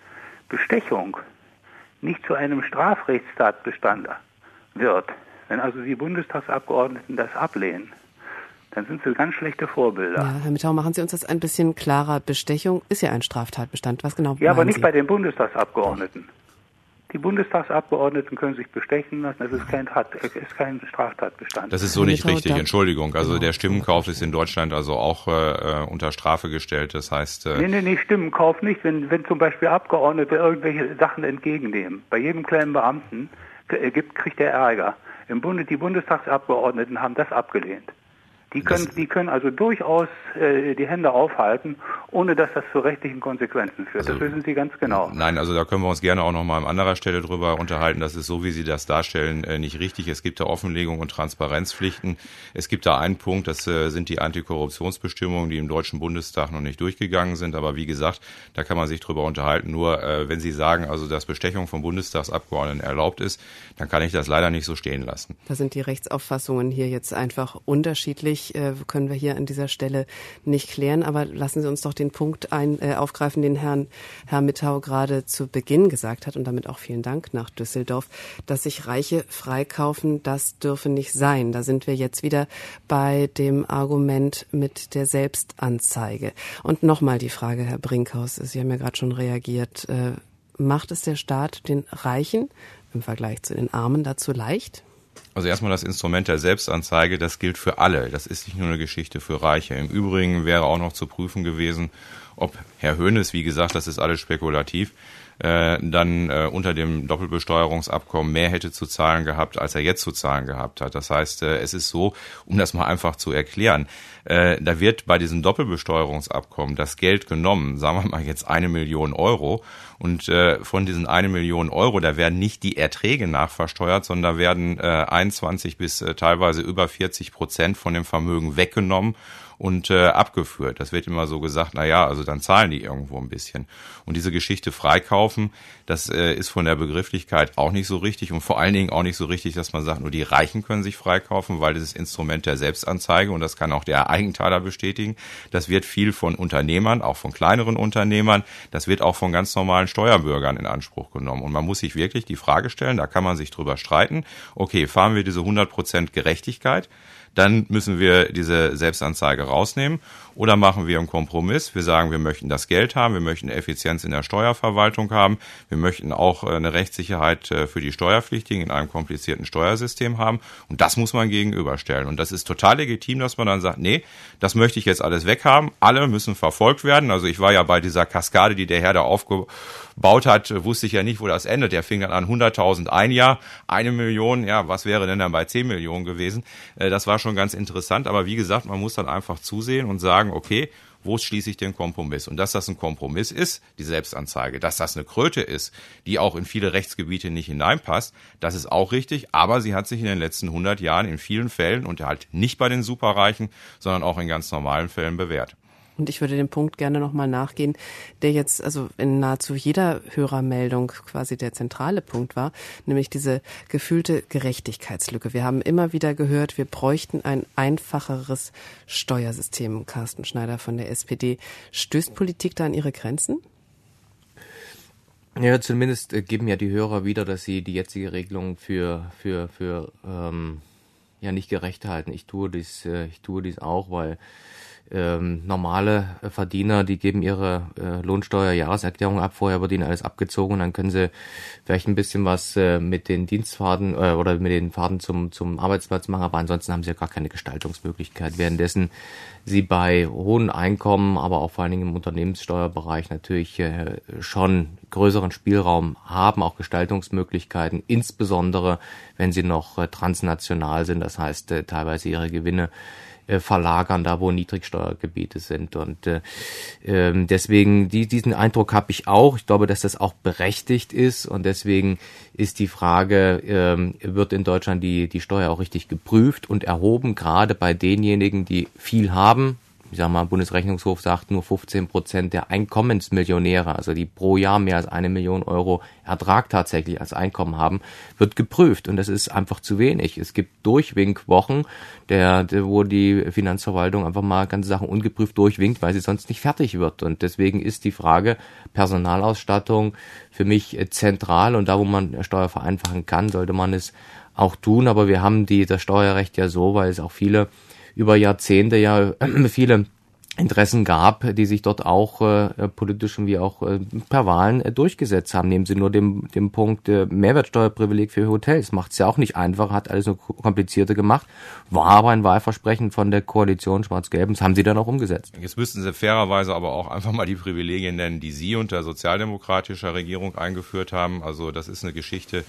Bestechung nicht zu einem Strafrechtstatbestand wird, wenn also die Bundestagsabgeordneten das ablehnen, dann sind sie ganz schlechte Vorbilder. Ja, Herr Mittau, machen Sie uns das ein bisschen klarer. Bestechung ist ja ein Straftatbestand. Was genau meinen Sie? Ja, aber nicht bei den Bundestagsabgeordneten. Die Bundestagsabgeordneten können sich bestechen lassen, das ist kein, Tat, ist kein Straftatbestand. Das ist so nicht richtig, Entschuldigung. Also genau. Der Stimmenkauf ist in Deutschland also auch äh, unter Strafe gestellt, das heißt... Äh nee, nee, nee, Stimmenkauf nicht, wenn, wenn zum Beispiel Abgeordnete irgendwelche Sachen entgegennehmen. Bei jedem kleinen Beamten gibt, kriegt er Ärger. Im Bunde, die Bundestagsabgeordneten haben das abgelehnt. Die können, die können also durchaus äh, die Hände aufhalten, ohne dass das zu rechtlichen Konsequenzen führt. Also, das wissen Sie ganz genau. Nein, also da können wir uns gerne auch noch mal an anderer Stelle drüber unterhalten. Das ist so, wie Sie das darstellen, äh, nicht richtig. Es gibt da Offenlegung und Transparenzpflichten. Es gibt da einen Punkt, das äh, sind die Antikorruptionsbestimmungen, die im Deutschen Bundestag noch nicht durchgegangen sind. Aber wie gesagt, da kann man sich drüber unterhalten. Nur äh, wenn Sie sagen, also dass Bestechung von Bundestagsabgeordneten erlaubt ist, dann kann ich das leider nicht so stehen lassen. Da sind die Rechtsauffassungen hier jetzt einfach unterschiedlich. Äh, können wir hier an dieser Stelle nicht klären, aber lassen Sie uns doch den Punkt ein, äh, aufgreifen, den Herrn Herr Mittau gerade zu Beginn gesagt hat und damit auch vielen Dank nach Düsseldorf, dass sich Reiche freikaufen, das dürfe nicht sein. Da sind wir jetzt wieder bei dem Argument mit der Selbstanzeige. Und nochmal die Frage, Herr Brinkhaus, Sie haben ja gerade schon reagiert, äh, macht es der Staat den Reichen im Vergleich zu den Armen dazu leicht? Also erstmal das Instrument der Selbstanzeige, das gilt für alle. Das ist nicht nur eine Geschichte für Reiche. Im Übrigen wäre auch noch zu prüfen gewesen, ob Herr Hoeneß, wie gesagt, das ist alles spekulativ, äh, dann äh, unter dem Doppelbesteuerungsabkommen mehr hätte zu zahlen gehabt, als er jetzt zu zahlen gehabt hat. Das heißt, äh, es ist so, um das mal einfach zu erklären, äh, da wird bei diesem Doppelbesteuerungsabkommen das Geld genommen, sagen wir mal jetzt eine Million Euro, und äh, von diesen eine Million Euro, da werden nicht die Erträge nachversteuert, sondern da werden äh, einundzwanzig bis äh, teilweise über vierzig Prozent von dem Vermögen weggenommen und äh, abgeführt. Das wird immer so gesagt, na ja, also dann zahlen die irgendwo ein bisschen. Und diese Geschichte freikaufen, das äh, ist von der Begrifflichkeit auch nicht so richtig und vor allen Dingen auch nicht so richtig, dass man sagt, nur die Reichen können sich freikaufen, weil dieses Instrument der Selbstanzeige, und das kann auch der Eigenthaler bestätigen, das wird viel von Unternehmern, auch von kleineren Unternehmern, das wird auch von ganz normalen Steuerbürgern in Anspruch genommen. Und man muss sich wirklich die Frage stellen, da kann man sich drüber streiten, okay, fahren wir diese hundert Prozent Gerechtigkeit, dann müssen wir diese Selbstanzeige rausnehmen oder machen wir einen Kompromiss. Wir sagen, wir möchten das Geld haben, wir möchten Effizienz in der Steuerverwaltung haben, wir möchten auch eine Rechtssicherheit für die Steuerpflichtigen in einem komplizierten Steuersystem haben und das muss man gegenüberstellen. Und das ist total legitim, dass man dann sagt, nee, das möchte ich jetzt alles weghaben, alle müssen verfolgt werden. Also ich war ja bei dieser Kaskade, die der Herr da aufgebaut hat, wusste ich ja nicht, wo das endet. Der fing dann an hunderttausend ein Jahr, eine Million, ja, was wäre denn dann bei zehn Millionen gewesen? Das war schon ganz interessant, aber wie gesagt, man muss dann einfach zusehen und sagen, okay, wo schließe ich den Kompromiss? Und dass das ein Kompromiss ist, die Selbstanzeige, dass das eine Kröte ist, die auch in viele Rechtsgebiete nicht hineinpasst, das ist auch richtig, aber sie hat sich in den letzten hundert Jahren in vielen Fällen und halt nicht bei den Superreichen, sondern auch in ganz normalen Fällen bewährt. Und ich würde dem Punkt gerne nochmal nachgehen, der jetzt also in nahezu jeder Hörermeldung quasi der zentrale Punkt war, nämlich diese gefühlte Gerechtigkeitslücke. Wir haben immer wieder gehört, wir bräuchten ein einfacheres Steuersystem. Carsten Schneider von der S P D. Stößt Politik da an ihre Grenzen? Ja, zumindest geben ja die Hörer wieder, dass sie die jetzige Regelung für für für ähm, ja nicht gerecht halten. Ich tue dies, ich tue dies auch, weil Ähm, normale Verdiener, die geben ihre äh, Lohnsteuer-Jahreserklärung ab, vorher wird ihnen alles abgezogen und dann können sie vielleicht ein bisschen was äh, mit den Dienstfahrten äh, oder mit den Fahrten zum zum Arbeitsplatz machen, aber ansonsten haben sie ja gar keine Gestaltungsmöglichkeit, währenddessen sie bei hohen Einkommen, aber auch vor allen Dingen im Unternehmenssteuerbereich natürlich äh, schon größeren Spielraum haben, auch Gestaltungsmöglichkeiten, insbesondere wenn sie noch äh, transnational sind, das heißt äh, teilweise ihre Gewinne verlagern, da wo Niedrigsteuergebiete sind. Und äh, deswegen, die, diesen Eindruck habe ich auch. Ich glaube, dass das auch berechtigt ist. Und deswegen ist die Frage, ähm, wird in Deutschland die, die Steuer auch richtig geprüft und erhoben, gerade bei denjenigen, die viel haben. Ich sag mal, Bundesrechnungshof sagt, nur fünfzehn Prozent der Einkommensmillionäre, also die pro Jahr mehr als eine Million Euro Ertrag tatsächlich als Einkommen haben, wird geprüft. Und das ist einfach zu wenig. Es gibt Durchwinkwochen, der, der, wo die Finanzverwaltung einfach mal ganze Sachen ungeprüft durchwinkt, weil sie sonst nicht fertig wird. Und deswegen ist die Frage Personalausstattung für mich zentral. Und da, wo man Steuer vereinfachen kann, sollte man es auch tun. Aber wir haben die, das Steuerrecht ja so, weil es auch viele über Jahrzehnte ja viele Interessen gab, die sich dort auch äh, politisch wie auch äh, per Wahlen äh, durchgesetzt haben. Nehmen Sie nur den, den Punkt äh, Mehrwertsteuerprivileg für Hotels. Macht es ja auch nicht einfach, hat alles nur komplizierter gemacht, war aber ein Wahlversprechen von der Koalition Schwarz-Gelb. Das haben Sie dann auch umgesetzt. Jetzt müssten Sie fairerweise aber auch einfach mal die Privilegien nennen, die Sie unter sozialdemokratischer Regierung eingeführt haben. Also das ist eine Geschichte,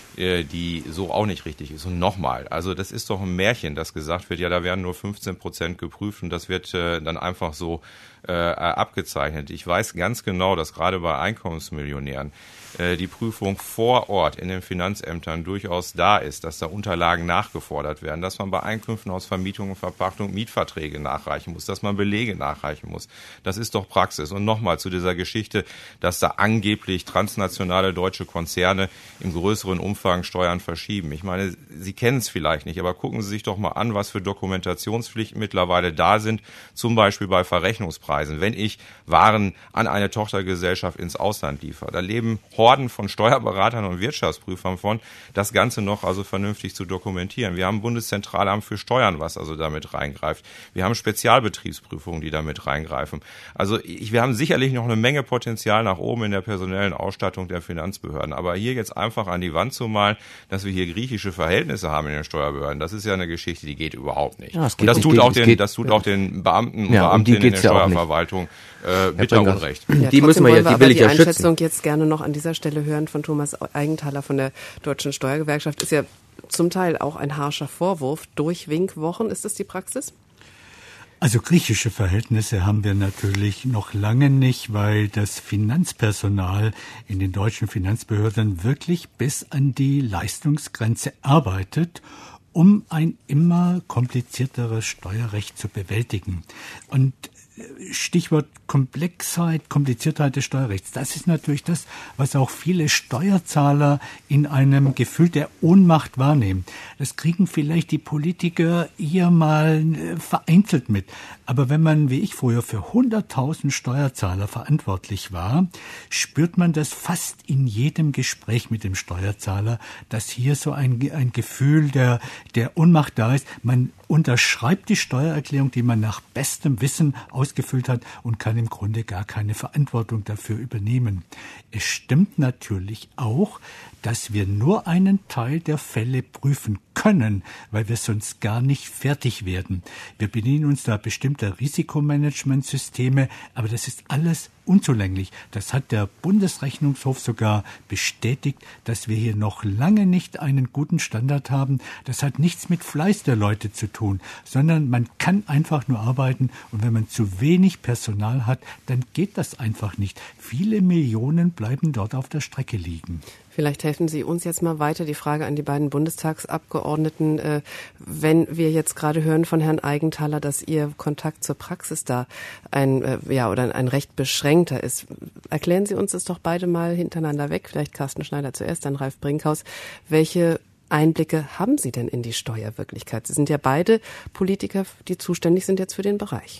die so auch nicht richtig ist. Und nochmal, also das ist doch ein Märchen, dass gesagt wird, ja, da werden nur fünfzehn Prozent geprüft und das wird äh, dann einfach so äh, abgezeichnet. Ich weiß ganz genau, dass gerade bei Einkommensmillionären äh, die Prüfung vor Ort in den Finanzämtern durchaus da ist, dass da Unterlagen nachgefordert werden, dass man bei Einkünften aus Vermietung und Verpachtung Mietverträge nachreichen muss, dass man Belege nachreichen muss. Das ist doch Praxis. Und nochmal zu dieser Geschichte, dass da angeblich transnationale deutsche Konzerne im größeren Umfang Steuern verschieben. Ich meine, Sie kennen es vielleicht nicht, aber gucken Sie sich doch mal an, was für Dokumentationspflichten mittlerweile da sind, zum Beispiel bei Verrechnungspreisen. Wenn ich Waren an eine Tochtergesellschaft ins Ausland liefere, da leben Horden von Steuerberatern und Wirtschaftsprüfern von, das Ganze noch also vernünftig zu dokumentieren. Wir haben ein Bundeszentralamt für Steuern, was also damit reingreift. Wir haben Spezialbetriebsprüfungen, die damit reingreifen. Also ich, wir haben sicherlich noch eine Menge Potenzial nach oben in der personellen Ausstattung der Finanzbehörden. Aber hier jetzt einfach an die Wand zu malen, dass wir hier griechische Verhältnisse haben in den Steuerbehörden, das ist ja eine Geschichte, die geht überhaupt nicht. Ja, und das tut, geht, auch den, geht, das tut auch den Beamten und ja, Beamtinnen in der Steuerverwaltung äh, bitter Unrecht. Ja, die müssen wir jetzt, die will ich ja schützen. Die Einschätzung jetzt gerne noch an dieser Stelle hören von Thomas Eigenthaler von der Deutschen Steuergewerkschaft. Ist ja zum Teil auch ein harscher Vorwurf. Durchwinkwochen, ist das die Praxis? Also griechische Verhältnisse haben wir natürlich noch lange nicht, weil das Finanzpersonal in den deutschen Finanzbehörden wirklich bis an die Leistungsgrenze arbeitet um ein immer komplizierteres Steuerrecht zu bewältigen. Und Stichwort Komplexheit, Kompliziertheit des Steuerrechts. Das ist natürlich das, was auch viele Steuerzahler in einem Gefühl der Ohnmacht wahrnehmen. Das kriegen vielleicht die Politiker eher mal vereinzelt mit. Aber wenn man, wie ich früher, für hunderttausend Steuerzahler verantwortlich war, spürt man das fast in jedem Gespräch mit dem Steuerzahler, dass hier so ein, ein Gefühl der, der Ohnmacht da ist. Man unterschreibt die Steuererklärung, die man nach bestem Wissen ausgefüllt hat und kann im Grunde gar keine Verantwortung dafür übernehmen. Es stimmt natürlich auch, dass wir nur einen Teil der Fälle prüfen können, weil wir sonst gar nicht fertig werden. Wir bedienen uns da bestimmter Risikomanagementsysteme, aber das ist alles unzulänglich. Das hat der Bundesrechnungshof sogar bestätigt, dass wir hier noch lange nicht einen guten Standard haben. Das hat nichts mit Fleiß der Leute zu tun, sondern man kann einfach nur arbeiten und wenn man zu wenig Personal hat, dann geht das einfach nicht. Viele Millionen bleiben dort auf der Strecke liegen. Vielleicht helfen Sie uns jetzt mal weiter. Die Frage an die beiden Bundestagsabgeordneten. Äh, wenn wir jetzt gerade hören von Herrn Aigenthaler, dass Ihr Kontakt zur Praxis da ein, äh, ja, oder ein recht beschränkter ist. Erklären Sie uns das doch beide mal hintereinander weg. Vielleicht Carsten Schneider zuerst, dann Ralf Brinkhaus. Welche Einblicke haben Sie denn in die Steuerwirklichkeit? Sie sind ja beide Politiker, die zuständig sind jetzt für den Bereich.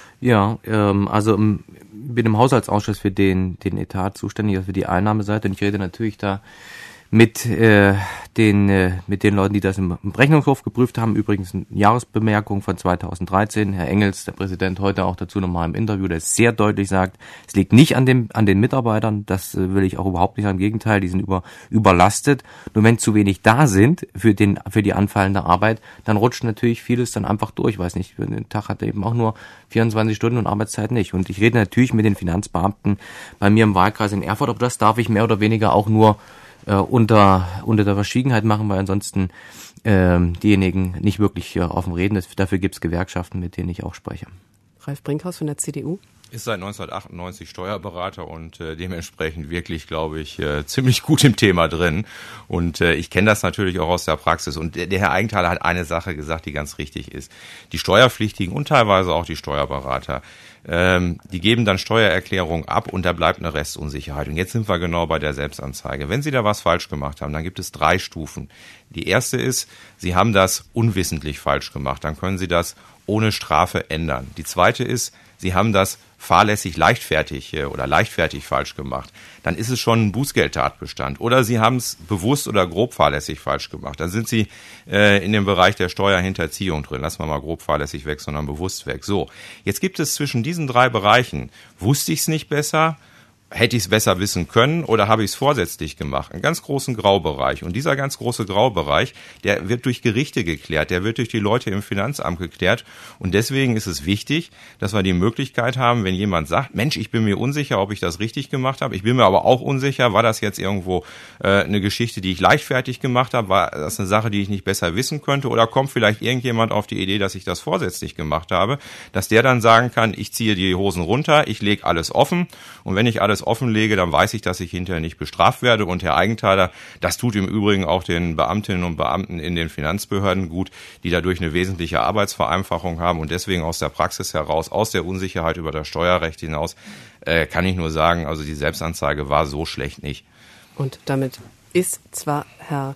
Ja, ähm, also im, bin im Haushaltsausschuss für den den Etat zuständig, also für die Einnahmeseite. Und ich rede natürlich da mit äh, den äh, mit den Leuten, die das im, im Rechnungshof geprüft haben. Übrigens eine Jahresbemerkung von zweitausenddreizehn. Herr Engels, der Präsident, heute auch dazu nochmal im Interview, der sehr deutlich sagt, es liegt nicht an dem an den Mitarbeitern. Das äh, will ich auch überhaupt nicht. Im Gegenteil, die sind über überlastet. Nur wenn zu wenig da sind für den für die anfallende Arbeit, dann rutscht natürlich vieles dann einfach durch. Ich weiß nicht, den Tag hat er eben auch nur vierundzwanzig Stunden und Arbeitszeit nicht. Und ich rede natürlich mit den Finanzbeamten bei mir im Wahlkreis in Erfurt, aber das darf ich mehr oder weniger auch nur äh, unter unter der Verschwiegenheit machen, weil ansonsten äh, diejenigen nicht wirklich äh, offen reden. Das, dafür gibt es Gewerkschaften, mit denen ich auch spreche. Ralf Brinkhaus von der C D U. Ist seit neunzehnhundertachtundneunzig Steuerberater und äh, dementsprechend wirklich, glaube ich, äh, ziemlich gut im Thema drin. Und äh, ich kenne das natürlich auch aus der Praxis. Und der, der Herr Aigenthaler hat eine Sache gesagt, die ganz richtig ist. Die Steuerpflichtigen und teilweise auch die Steuerberater, ähm, die geben dann Steuererklärungen ab und da bleibt eine Restunsicherheit. Und jetzt sind wir genau bei der Selbstanzeige. Wenn Sie da was falsch gemacht haben, dann gibt es drei Stufen. Die erste ist, Sie haben das unwissentlich falsch gemacht. Dann können Sie das ohne Strafe ändern. Die zweite ist, Sie haben das fahrlässig leichtfertig oder leichtfertig falsch gemacht, dann ist es schon ein Bußgeldtatbestand. Oder Sie haben es bewusst oder grob fahrlässig falsch gemacht. Dann sind Sie äh, in dem Bereich der Steuerhinterziehung drin. Lassen wir mal grob fahrlässig weg, sondern bewusst weg. So, jetzt gibt es zwischen diesen drei Bereichen, wusste ich es nicht besser, hätte ich es besser wissen können oder habe ich es vorsätzlich gemacht? Einen ganz großen Graubereich. Und dieser ganz große Graubereich, der wird durch Gerichte geklärt, der wird durch die Leute im Finanzamt geklärt. Und deswegen ist es wichtig, dass wir die Möglichkeit haben, wenn jemand sagt, Mensch, ich bin mir unsicher, ob ich das richtig gemacht habe. Ich bin mir aber auch unsicher, war das jetzt irgendwo äh, eine Geschichte, die ich leichtfertig gemacht habe? War das eine Sache, die ich nicht besser wissen könnte? Oder kommt vielleicht irgendjemand auf die Idee, dass ich das vorsätzlich gemacht habe? Dass der dann sagen kann, ich ziehe die Hosen runter, ich lege alles offen. Und wenn ich alles offenlege, dann weiß ich, dass ich hinterher nicht bestraft werde. Und Herr Aigenthaler, das tut im Übrigen auch den Beamtinnen und Beamten in den Finanzbehörden gut, die dadurch eine wesentliche Arbeitsvereinfachung haben. Und deswegen aus der Praxis heraus, aus der Unsicherheit über das Steuerrecht hinaus, äh, kann ich nur sagen, also die Selbstanzeige war so schlecht nicht. Und damit ist zwar Herr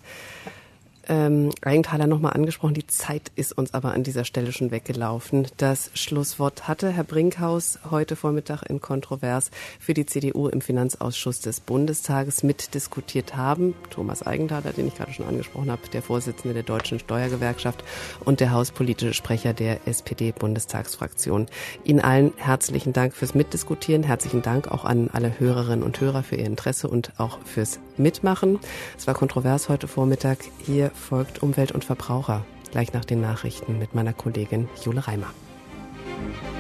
Ähm, Aigenthaler nochmal angesprochen, die Zeit ist uns aber an dieser Stelle schon weggelaufen. Das Schlusswort hatte Herr Brinkhaus heute Vormittag in Kontrovers für die C D U im Finanzausschuss des Bundestages mitdiskutiert haben. Thomas Aigenthaler, den ich gerade schon angesprochen habe, der Vorsitzende der Deutschen Steuergewerkschaft und der hauspolitische Sprecher der S P D-Bundestagsfraktion. Ihnen allen herzlichen Dank fürs Mitdiskutieren. Herzlichen Dank auch an alle Hörerinnen und Hörer für Ihr Interesse und auch fürs Mitmachen. Es war Kontrovers heute Vormittag. Hier folgt Umwelt und Verbraucher, gleich nach den Nachrichten mit meiner Kollegin Jule Reimer.